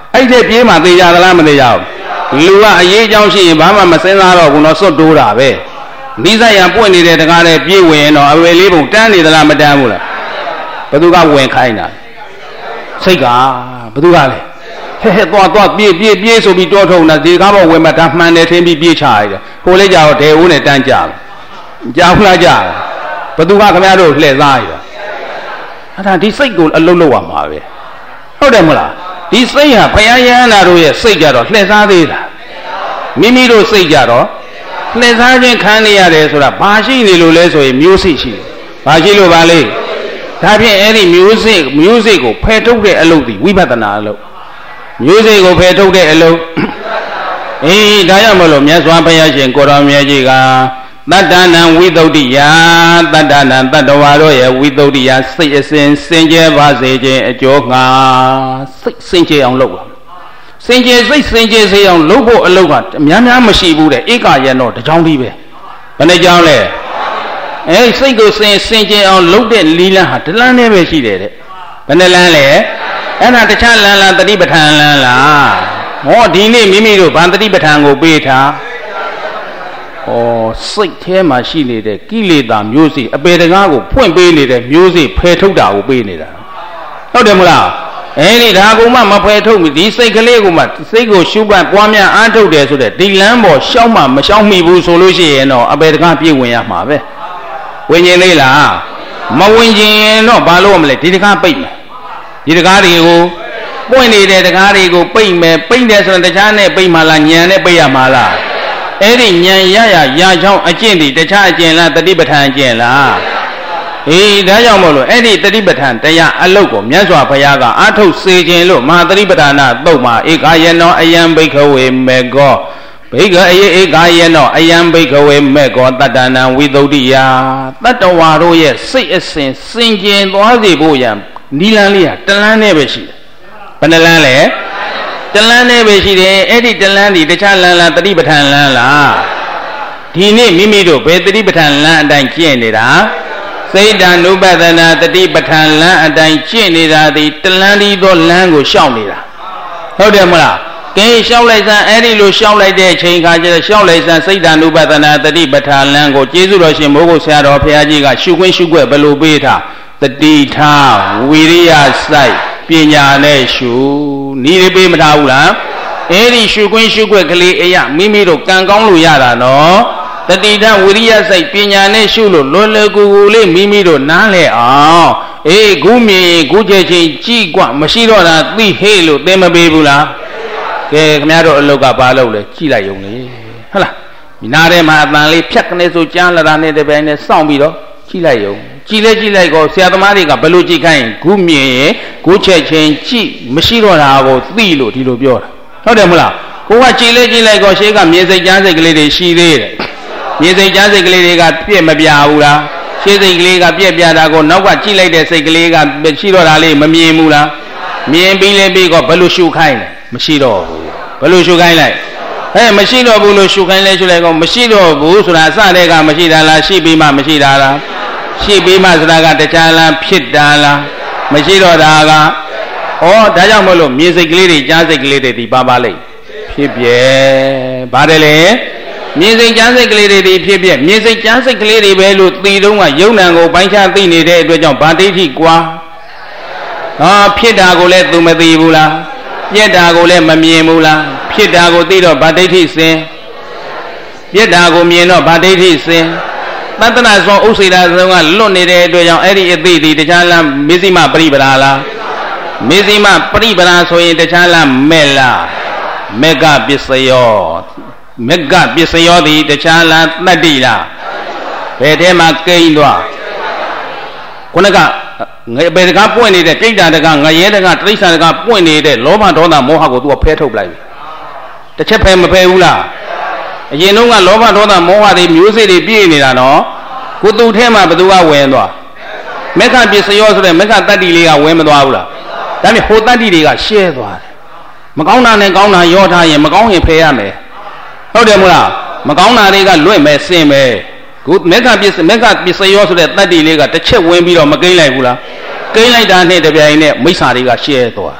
အဲ့ဒီပြေးမှသေးကြသလားမသေးကြဘူးလူကအရေးအကြောင်းရှိရင်ဘာမှမစင်စားတော့ဘူးတော့စွတ်တိုးတာပဲနိစ္စရပွင့်နေတဲ့တကားနဲ့ပြေးဝင်တော့အဝယ်လေးပုံတန်းနေသလားမတန်းဘူးလားဘသူကဝင်ခိုင်းတာစိတ်ကဘသူကလဲဟဲ့သွားပြေးဆိုပြီးတောထုံတာဒီကားပေါ်ဝင်မှဒါမှန်တယ်ထင်ပြီးပြေးချရတယ်ဟိုလေးကြတော့ဒဲဦးနဲ့တန်းကြတယ်ကြောက်လားကြတယ်ဘသူကခင်ဗျားတို့လှည့်စားရတာအဲ့ဒါဒီစိတ်ကိုအလုံးလုံးရမှာပဲဟုတ်တယ်မလားဒီစိတ်ဟာဘုရားယဟန္တာတို့ရဲ့စိတ်ကြတော့လှည့်စားသေးတာမိမိတို့စိတ်ကြတော့လှည့်စားခြင်းခံနေရတယ်ဆိုတာဘာရှိနေလို့လဲဆိုရင်မျိုးစိတ်ရှိတယ်ဘာရှိလို့ပါလဲဒါဖြင့်အဲ့ဒီမျိုးစိတ်ကိုဖယ်ထုတ်တဲ့အလုပ်ဒီဝိပဿနာအလုပ်မျိုးစိတ်ကိုဖယ်ထုတ်တဲ့အလုပ်အေးဒါကြောင့်မလို့မြတ်စွာဘုရားရှင်ကိုတော်မြတ်ကြီးကတတ္တနံဝိသုဒ္ဓိယတတ္တနံတတ္တဝါတို့ရဲ့ဝိသုဒ္ဓိယစိတ်အစဉ်စင်ကြယ်ပါစေခြင်းအကျိုးငှာစိတ်စင်ကြယ်အောင်လုပ်ပါစင်ကြယ်စိတ်စင်ကြယ်စေအောင်လုပ်ဖို့အလုပ်ကအများများမရှိဘူးတဲ့ဧကယံတော့တကြောင်းတည်းပဲဘယ်နှကြောင်းလဲအဲစိတ်ကိုစင်ကြယ်အောင်လုပ်တဲ့လီလန်းဟာတလန်းနဲ့ပဲရှိတယ်တဲ့ဘယ်နှလန်းလဲအဲ့ဒါတခြားလန်းလားတတိပဋ္ဌာန်လန်းလားဟောဒီနေ့မိမိတို့ဗန္တတိပဋ္ဌာန်ကိုပေးထားဩစိတ်ထဲမှာရှိနေတဲ့ကိလေသာမျိုးစိအပေတကားကိုဖွင့်ပေးနေတဲ့မျိုးစိဖယ်ထုတ်တာကိုပေးနေတာဟုတ်တယ်မလားအဲဒီဒါကုမှမဖယ်ထုတ်ဘူးဒီစိတ်ကလေးကိုမှစိတ်ကိုရှုပ်ပွားများအားထုတ်တယ်ဆိုတဲ့ဒီလမ်းပေါ်ရှောက်မှမရှောက်မိဘူးဆိုလို့ရှိရင်တော့အပေတကားပြည့်ဝင်ရမှာပဲဝင်ရင်လေးလားမဝင်ရင်တော့ဘာလို့မလဲဒီတကားပိတ်မယ်ဒီတကားတွေကိုပွင့်နေတဲ့တကားတွေကိုပိတ်မယ်ပိတ်တယ်ဆိုရင်တခြားနဲ့ပိတ်မှလားညံနဲ့ပိတ်ရမှာလားအဲ့ဒီဉာဏ်ရချောင်းအကျင့်ဒီတခြားအကျင့်လားတတိပဋ္ဌာန်အကျင့်လားအေးဒါကြောင့်မို့လို့အဲ့ဒီတတိပဋ္ဌာန်တရားအလုတ်ကိုမြတ်စွာဘုရားကအာထုတ်စေခြင်းလို့မဟာတတိပဋ္ဌာနာသုတ်မှာဧကယနောအယံဘိက္ခဝေမေကောဘိက္ခအေဧကယနောအယံဘိက္ခဝေမေကောတတ္တနံဝိသုဒ္ဓိယတတ္တဝါတို့ရဲ့စိတ်အစဉ်စင်ကြယ်သွားစေဖို့ရန်နီလန်းလေးဟာတလန်းနဲ့ပဲရှိတယ်ဘယ်နှလန်းလဲတလန်းနဲ့ပဲရှိတယ်အဲ့ဒီတလန်းဒီတခြားလန်းလားတတိပဋ္ဌာန်လန်းလားဒီနေ့မိမိတို့ဘယ်တတိပဋ္ဌာန်လန်းအတိုင်းကျင့်နေတာစိတ်တ ानु ပဒနာတတိပဋ္ဌာန်လန်းအတိုင်းကျင့်နေတာဒီတလန်းဒီသောလန်းကိုရှောက်နေတာဟုတ်တယ်မလားကဲရှောက်လိုက်စမ်းအဲ့ဒီလိုရှောက်လိုက်တဲ့အချိန်ခါကျတော့ရှောက်လိုက်စမ်းစိတ်တ ानु ပဒနာတတိပဋ္ဌာန်လန်းကိုကျေးဇူးတော်ရှင်မိုးကိုဆရာတော်ဘုရားကြီးကရှုခွင့်ရှုခွက်ဘယ်လိုပေးထားတတိထားဝိရိယစိုက်ပညာနဲ့ရှုနီးလေးပေးမထားဘူးလားအဲ့ဒီရှုခွင့်ရှုခွက်ကလေးအရာမိမိတို့ကံကောင်းလို့ရတာနော်တတိထဝိရိယစိုက်ပညာနဲ့ရှုလို့လွယ်လွယ်ကူကူလေးမိမိတို့နားလဲအောင်အေးခုမြင်ခုချက်ချင်းကြည့်กว่าမရှိတော့တာသိဟေ့လို့သင်မပေးဘူးလားကဲခင်ဗျားတို့အလုတ်ကဘာလုပ်လဲကြည့်လိုက်ုံလေဟုတ်လားဒီနားထဲမှာအတန်လေးဖြတ်ကနေဆိုကြားလာတာနဲ့တပြိုင်နဲ့စောင့်ပြီးတော့ကြည့်လိုက်ုံကြည့်လိုက်ကောဆရာသမားတွေကဘယ်လိုကြည့်ခိုင်းခုမြင်ရင်ခုချက်ချင်းကြည့်မရှိတော့တာကိုသိလို့ဒီလိုပြောတာဟုတ်တယ်မလားကိုကကြည့်လိုက်ကောရှေးကမြေစိတ်ကြားစိတ်ကလေးတွေရှိသေးတယ်မြေစိတ်ကြားစိတ်ကလေးတွေကပြည့်မပြဘူးလားရှေးစိတ်ကလေးကပြည့်ပြတာကိုနောက်ကကြည့်လိုက်တဲ့စိတ်ကလေးကရှိတော့တာလေးမမြင်ဘူးလားမြင်ပြီးလဲပြီးကောဘယ်လိုရှုခိုင်းလဲမရှိတော့ဘူးဘယ်လိုရှုခိုင်းလိုက်မရှိတော့ဘူးလို့ရှုခိုင်းလဲရှုလိုက်ကောမရှိတော့ဘူးဆိုတာအစတည်းကမရှိတာလားရှိပြီးမှမရှိတာလားရှိပြီးမှဆိုတာကတခြားလားဖြစ်တာလားမရှိတော့တာကဒါကြောင့်မလို့မြေစိတ်ကလေးတွေကြားစိတ်ကလေးတွေဒီပါလိမ့်ဖြစ်ပြဲပါတယ်လေမြေစိတ်ကြားစိတ်ကလေးတွေဒီဖြစ်ပြဲမြေစိတ်ကြားစိတ်ကလေးတွေပဲလို့သိတော့ကယုံနံကိုပိုင်းခြားသိနေတဲ့အတွက်ကြောင့်ဗာဒိဋ္ဌိကွာဖြစ်တာကိုလည်းသူမသိဘူးလားပြက်တာကိုလည်းမမြင်ဘူးလားဖြစ်တာကိုသိတော့ဗာဒိဋ္ဌိစင်ပြက်တာကိုမြင်တော့ဗာဒိဋ္ဌိစင်တတ္တနာသောဥစ္စေတာဆုံးကလွတ်နေတဲ့အတွက်ကြောင့်အဲ့ဒီအသိဒီတခြားလားမေဇိမပရိပဒါလားမေဇိမပရိပဒါဆိုရင်တခြားလားမဲ့လားမေကပစ္စယောမေကပစ္စယောဒီတခြားလားတတ္တိလားဘယ်ထဲမှာကိန်းသွားခုနကငယ်ပေတကားပွင့်နေတဲ့ကိဋ္တာတကားငရဲတကားတိရစ္ဆာန်တကားပွင့်နေတဲ့လောဘဒေါသမောဟကိုသူကဖဲထုတ်လိုက်ပြီတစ်ချက်ဖဲမဖဲဘူးလားအရင်တုန်းကလောဘဒေါသမောဟတွေမျိုးစေ့တွေပြည့်နေတာနော်ကိုသူ့ထဲမှာဘသူကဝင်သွားမေခပစ္စယောဆိုတဲ့မေခတတ္တိလေးကဝင်မသွားဘူးလားဒါနဲ့ဟိုတတ္တိတွေကရှဲသွားတယ်မကောင်းတာနဲ့ကောင်းတာရောထားရင်မကောင်းရင်ဖယ်ရမယ်ဟုတ်တယ်မလားမကောင်းတာတွေကလွင့်မယ်စင်မယ်ခုမေခပစ္စယောဆိုတဲ့တတ္တိလေးကတစ်ချက်ဝင်ပြီးတော့မကိန်းလိုက်ဘူးလားကိန်းလိုက်တာနဲ့တပြိုင်နဲ့မိစ္ဆာတွေကရှဲသွား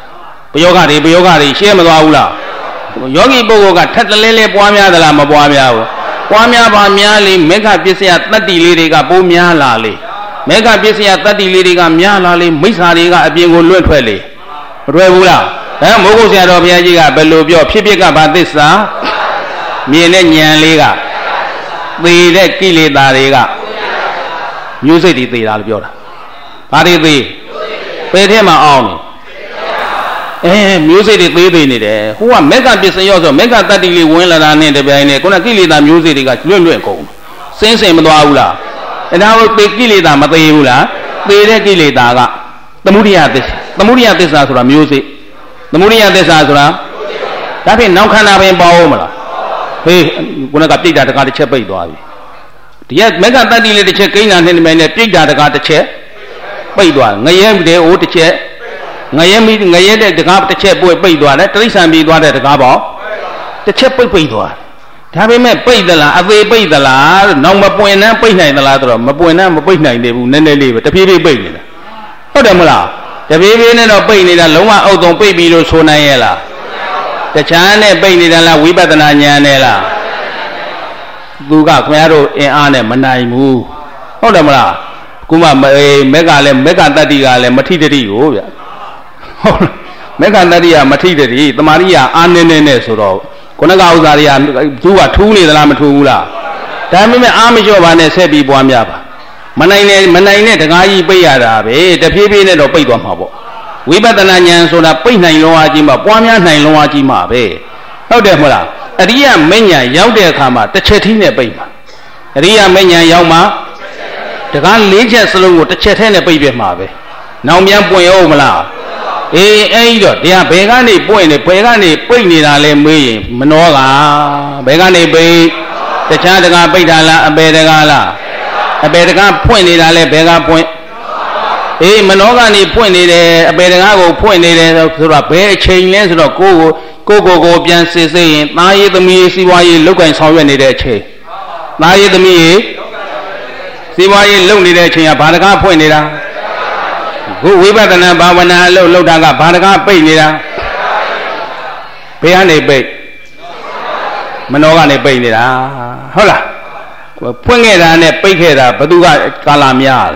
ယောဂတွေရှင်းမသွားဘူးလားယောဂီပုဂ္ဂိုလ်ကထက်တလဲလဲပွားများသလားမပွားများဘူးပွားများပါများလေမေဃပစ္စယတတ္တိလေးတွေကပိုးများလာလေမေဃပစ္စယတတ္တိလေးတွေကများလာလေမိစ္ဆာတွေကအပြင်ကိုလွတ်ထွက်လေမတွေ့ဘူးလားမိုးကုတ်ဆရာတော်ဘုရားကြီးကဘယ်လိုပြောဖြစ်ကဘာသစ္စာမြင်တဲ့ဉာဏ်လေးကသေတဲ့ကိလေသာတွေကမျိုးစိတ်တွေသေတာလို့ပြောတာဘာတွေသေပေထဲမှာအောင်နေမျိုးစိတ်တွေသေးနေတယ်ဟိုကမေဃပစ္စယောဆိုမေဃတတ္တိလေးဝင်လာတာနဲ့တပြိုင်နက်ခုနကိလေသာမျိုးစိတ်တွေကလွတ်ကုန်စင်မသွားဘူးလားအဲ့ဒါကိုသေကိလေသာမသေးဘူးလားသေတဲ့ကိလေသာကသမုဒိယသစ္စာဆိုတာမျိုးစိတ်သမုဒိယသစ္စာဆိုတာဒါဖြင့်နောက်ခန္ဓာပင်ပေါအောင်မလားဟေးခုနကပြိတ္တာတကားတစ်ချက်ပိတ်သွားပြီဒီကမေဃတတ္တိလေးတစ်ချက်ကိန်းတာနဲ့ဒီမဲ့နဲ့ပြိတ္တာတကားတစ်ချက်ပိတ်သွားငရဲတဲ့အိုးတစ်ချက်ငရဲတဲ့တကားတစ်ချက်ပိတ်သွားတယ်တိရစ္ဆာန်ပြေးသွားတဲ့တကားပေါ့တစ်ချက်ပိတ်သွားဒါပေမဲ့ပိတ်သလားအသေးပိတ်သလားနောက်မပွင့်နှမ်းပိတ်နိုင်သလားဆိုတော့မပွင့်နှမ်းမပိတ်နိုင်သေးဘူးနည်းနည်းလေးပဲတဖြည်းဖြည်းပိတ်နေတာဟုတ်တယ်မလားတဖြည်းဖြည်းနဲ့တော့ပိတ်နေတာလုံးဝအောက်ဆုံးပိတ်ပြီးလို့ဆိုနိုင်ရဲ့လားတခြားနဲ့ပိတ်နေတာလားဝိပဿနာဉာဏ်နဲ့လားသူကခင်ဗျားတို့အင်အားနဲ့မနိုင်ဘူးဟုတ်တယ်မလားခုမှမေဃလည်းမေဃတတ္တိကလည်းမထိတတိကိုဗျဟုတ်မေဃတတ္တိကမထိတတိတမာရိယအာနည်းနဲ့ဆိုတော့ခုနကဥစ္စာတွေကသူကထူးနေသလားမထူးဘူးလားဒါပေမဲ့အားမလျော့ပါနဲ့ဆက်ပြီးပွားများပါမနိုင်နဲ့တကားကြီးပိတ်ရတာပဲတဖြည်းဖြည်းနဲ့တော့ပိတ်သွားမှာပေါ့ဝိပဿနာဉာဏ်ဆိုတာပိတ်နိုင်လုံးအားကြီးမှပွားများနိုင်လုံးအားကြီးမှပဲဟုတ်တယ်မဟုတ်လားအရိယမဉ္ဇဉ်ရောက်တဲ့အခါမှာတစ်ချက်ထီးနဲ့ပိတ်မှာအရိယမဉ္ဇဉ်ရောက်မှတကား၄ချက်စလုံးကိုတစ်ချက်ထဲနဲ့ပိတ်ပြမှာပဲနောင်ပြန်ပွင့်အောင်မလားအဲ့တော့တရားဘယ်ကနေပွင့်နေဘယ်ကနေပိတ်နေတာလဲမေးရင်မနှောကဘယ်ကနေပိတ်တခြားတကားပိတ်တာလားအပေတကားလားအပေတကားဖွင့်နေတာလဲဘယ်ကဖွင့်မနှောကနေဖွင့်နေတယ်အပေတကားကိုဖွင့်နေတယ်ဆိုတော့ဘယ်အချိန်လဲဆိုတော့ကိုပြန်စစ်စစ်ရင်သားရေးသမီးရေးစီးပွားရေးလောက်ကင်ဆောင်ရွက်နေတဲ့အချိန်သားရေးသမီးရေးစီးပွားရေးလုပ်နေတဲ့အချိန်ကဘာတကားဖွင့်နေတာခုဝိပဿနာဘာဝနာအလုပ်တာကဘာတကားပိတ်နေတာဘယ်ကနေပိတ်မနှောကနေပိတ်နေတာဟုတ်လားဖွင့်ခဲ့တာနဲ့ပိတ်ခဲ့တာဘသူကကာလာများ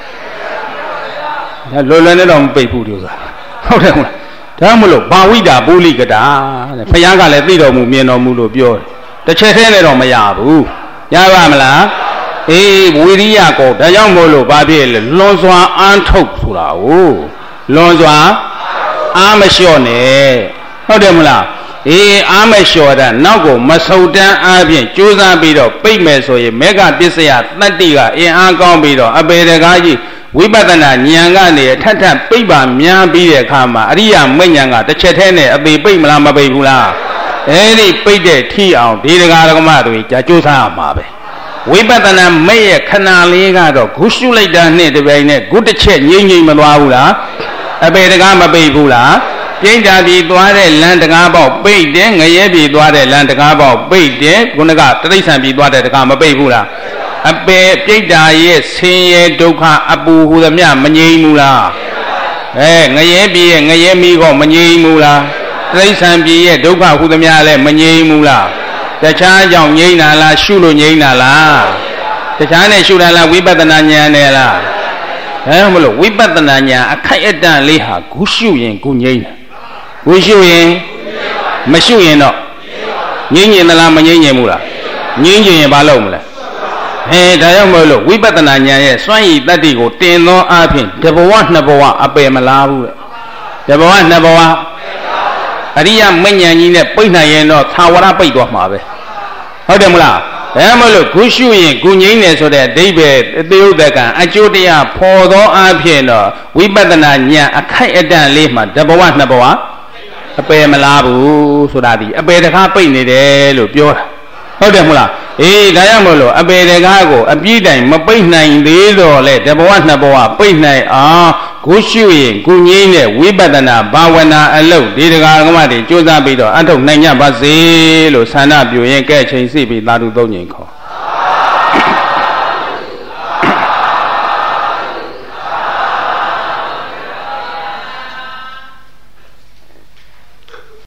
လွယ်နဲ့တော့မပိတ်ဘူးဒီဥစ္စာဟုတ်တယ်ဟုတ်လားဒါမှမလို့ဘာဝိတာပုလိကတာတဲ့ဘုရားကလည်းသိတော်မူမြင်တော်မူလို့ပြောတယ်တစ်ချက်တည်းနဲ့တော့မရဘူးရပါမလားဝိရိယကိုဒါကြောင့်မို့လို့ဘာဖြစ်လဲလွန်စွာအားထုတ်ဆိုတာကိုလွန်စွာအားမလျှော့နဲ့ဟုတ်တယ်မလားအားမလျှော့တာနောက်ကိုမဆုတ်တန်းအားဖြင့်ကြိုးစားပြီးတော့ပိတ်မယ်ဆိုရင်မေဃပစ္စယတတ္တိကအင်အားကောင်းပြီးတော့အပေတကားကြီးဝိပဿနာဉာဏ်ကနေထပ်ပိတ်ပါများပြီးတဲ့အခါမှာအရိယာမဉ္ဇဉ်ကတစ်ချက်တည်းနဲ့အပေပိတ်မလားမပိတ်ဘူးလားအဲ့ဒီပိတ်တဲ့ထီအောင်ဒီတရားဓမ္မတွေကြာကြိုးစားရမှာပဲဝိပဿနာမဲ့ရဲ့ခဏလေးကတော့ဂုရှုလိုက်တာနဲ့တပြိုင်နဲ့ဂုတစ်ချက်ငြိမ့်မသွားဘူးလားအပေတကားမပိတ်ဘူးလားပြိဋ္ဌာပြည်သွားတဲ့လမ်းတကားပေါက်ပိတ်တယ်ငရဲပြည်သွားတဲ့လမ်းတကားပေါက်ပိတ်တယ်ခုနကတိရစ္ဆာန်ပြည်သွားတဲ့တကားမပိတ်ဘူးလားအပေပြိဋ္ဌာရဲ့ဆင်းရဲဒုက္ခအပူဟူသမျှမငြိမ်းဘူးလားငရဲပြည်ရဲ့ငရဲမီးကောမငြိမ်းဘူးလားတိရစ္ဆာန်ပြည်ရဲ့ဒုက္ခဟူသမျှလည်းမငြိမ်းဘူးလားတခြားကြောင့်ငြိမ်းတာလားရှုလို့ငြိမ်းတာလားတခြားနဲ့ရှုတာလားဝိပဿနာဉာဏ်နဲ့လားမလို့ဝိပဿနာဉာဏ်အခိုက်အတန့်လေးဟာဂုရှုရင်ဂုငြိမ်းတာဂုရှုရင်မရှုရင်တော့ငြိမ်းရင်သလားမငြိမ်းရင်ဘူးလားငြိမ်းရင်ဘာလုပ်မလဲဒါကြောင့်မို့လို့ဝိပဿနာဉာဏ်ရဲ့စွမ်းရည်တတ္တိကိုတင်သောအားဖြင့်တဘဝနှစ်ဘဝအပယ်မလားဘူးတဘဝနှစ်ဘဝအရိယမဉ္ဇဉ်ကြီးနဲ့ပိတ်နိုင်ရင်တော့သာဝရပိတ်သွားမှာပဲဟုတ်တယ်မလားဒါမှမဟုတ်ဂုရှုရင်ဂုငြိမ်းတယ်ဆိုတဲ့အဓိပ္ပာယ်အသေးဥဒ္ဒကံအကျိုးတရားဖော်သောအားဖြင့်တော့ဝိပဿနာဉာဏ်အခိုက်အတန့်လေးမှာတဘဝနှစ်ဘဝအပယ်မလားဘူးဆိုတာဒီအပယ်တကားပိတ်နေတယ်လို့ပြောတာဟုတ်တယ်မလားဒါကြောင့်မို့လို့အပေတကားကိုအပြည့်တိုင်မပိတ်နိုင်သေးတော့လေတဘဝနှစ်ဘဝပိတ်နိုင်အောင်ဂုရှုရင်ဂုငြိမ်းတဲ့ဝိပဿနာဘာဝနာအလုပ်ဒီတရားဓမ္မတွေကြိုးစားပြီးတော့အထုတ်နိုင်ကြပါစေလို့ဆန္ဒပြုရင်ကဲချိန်စီပြီးသာဓုသုံးချိန်ခေါ်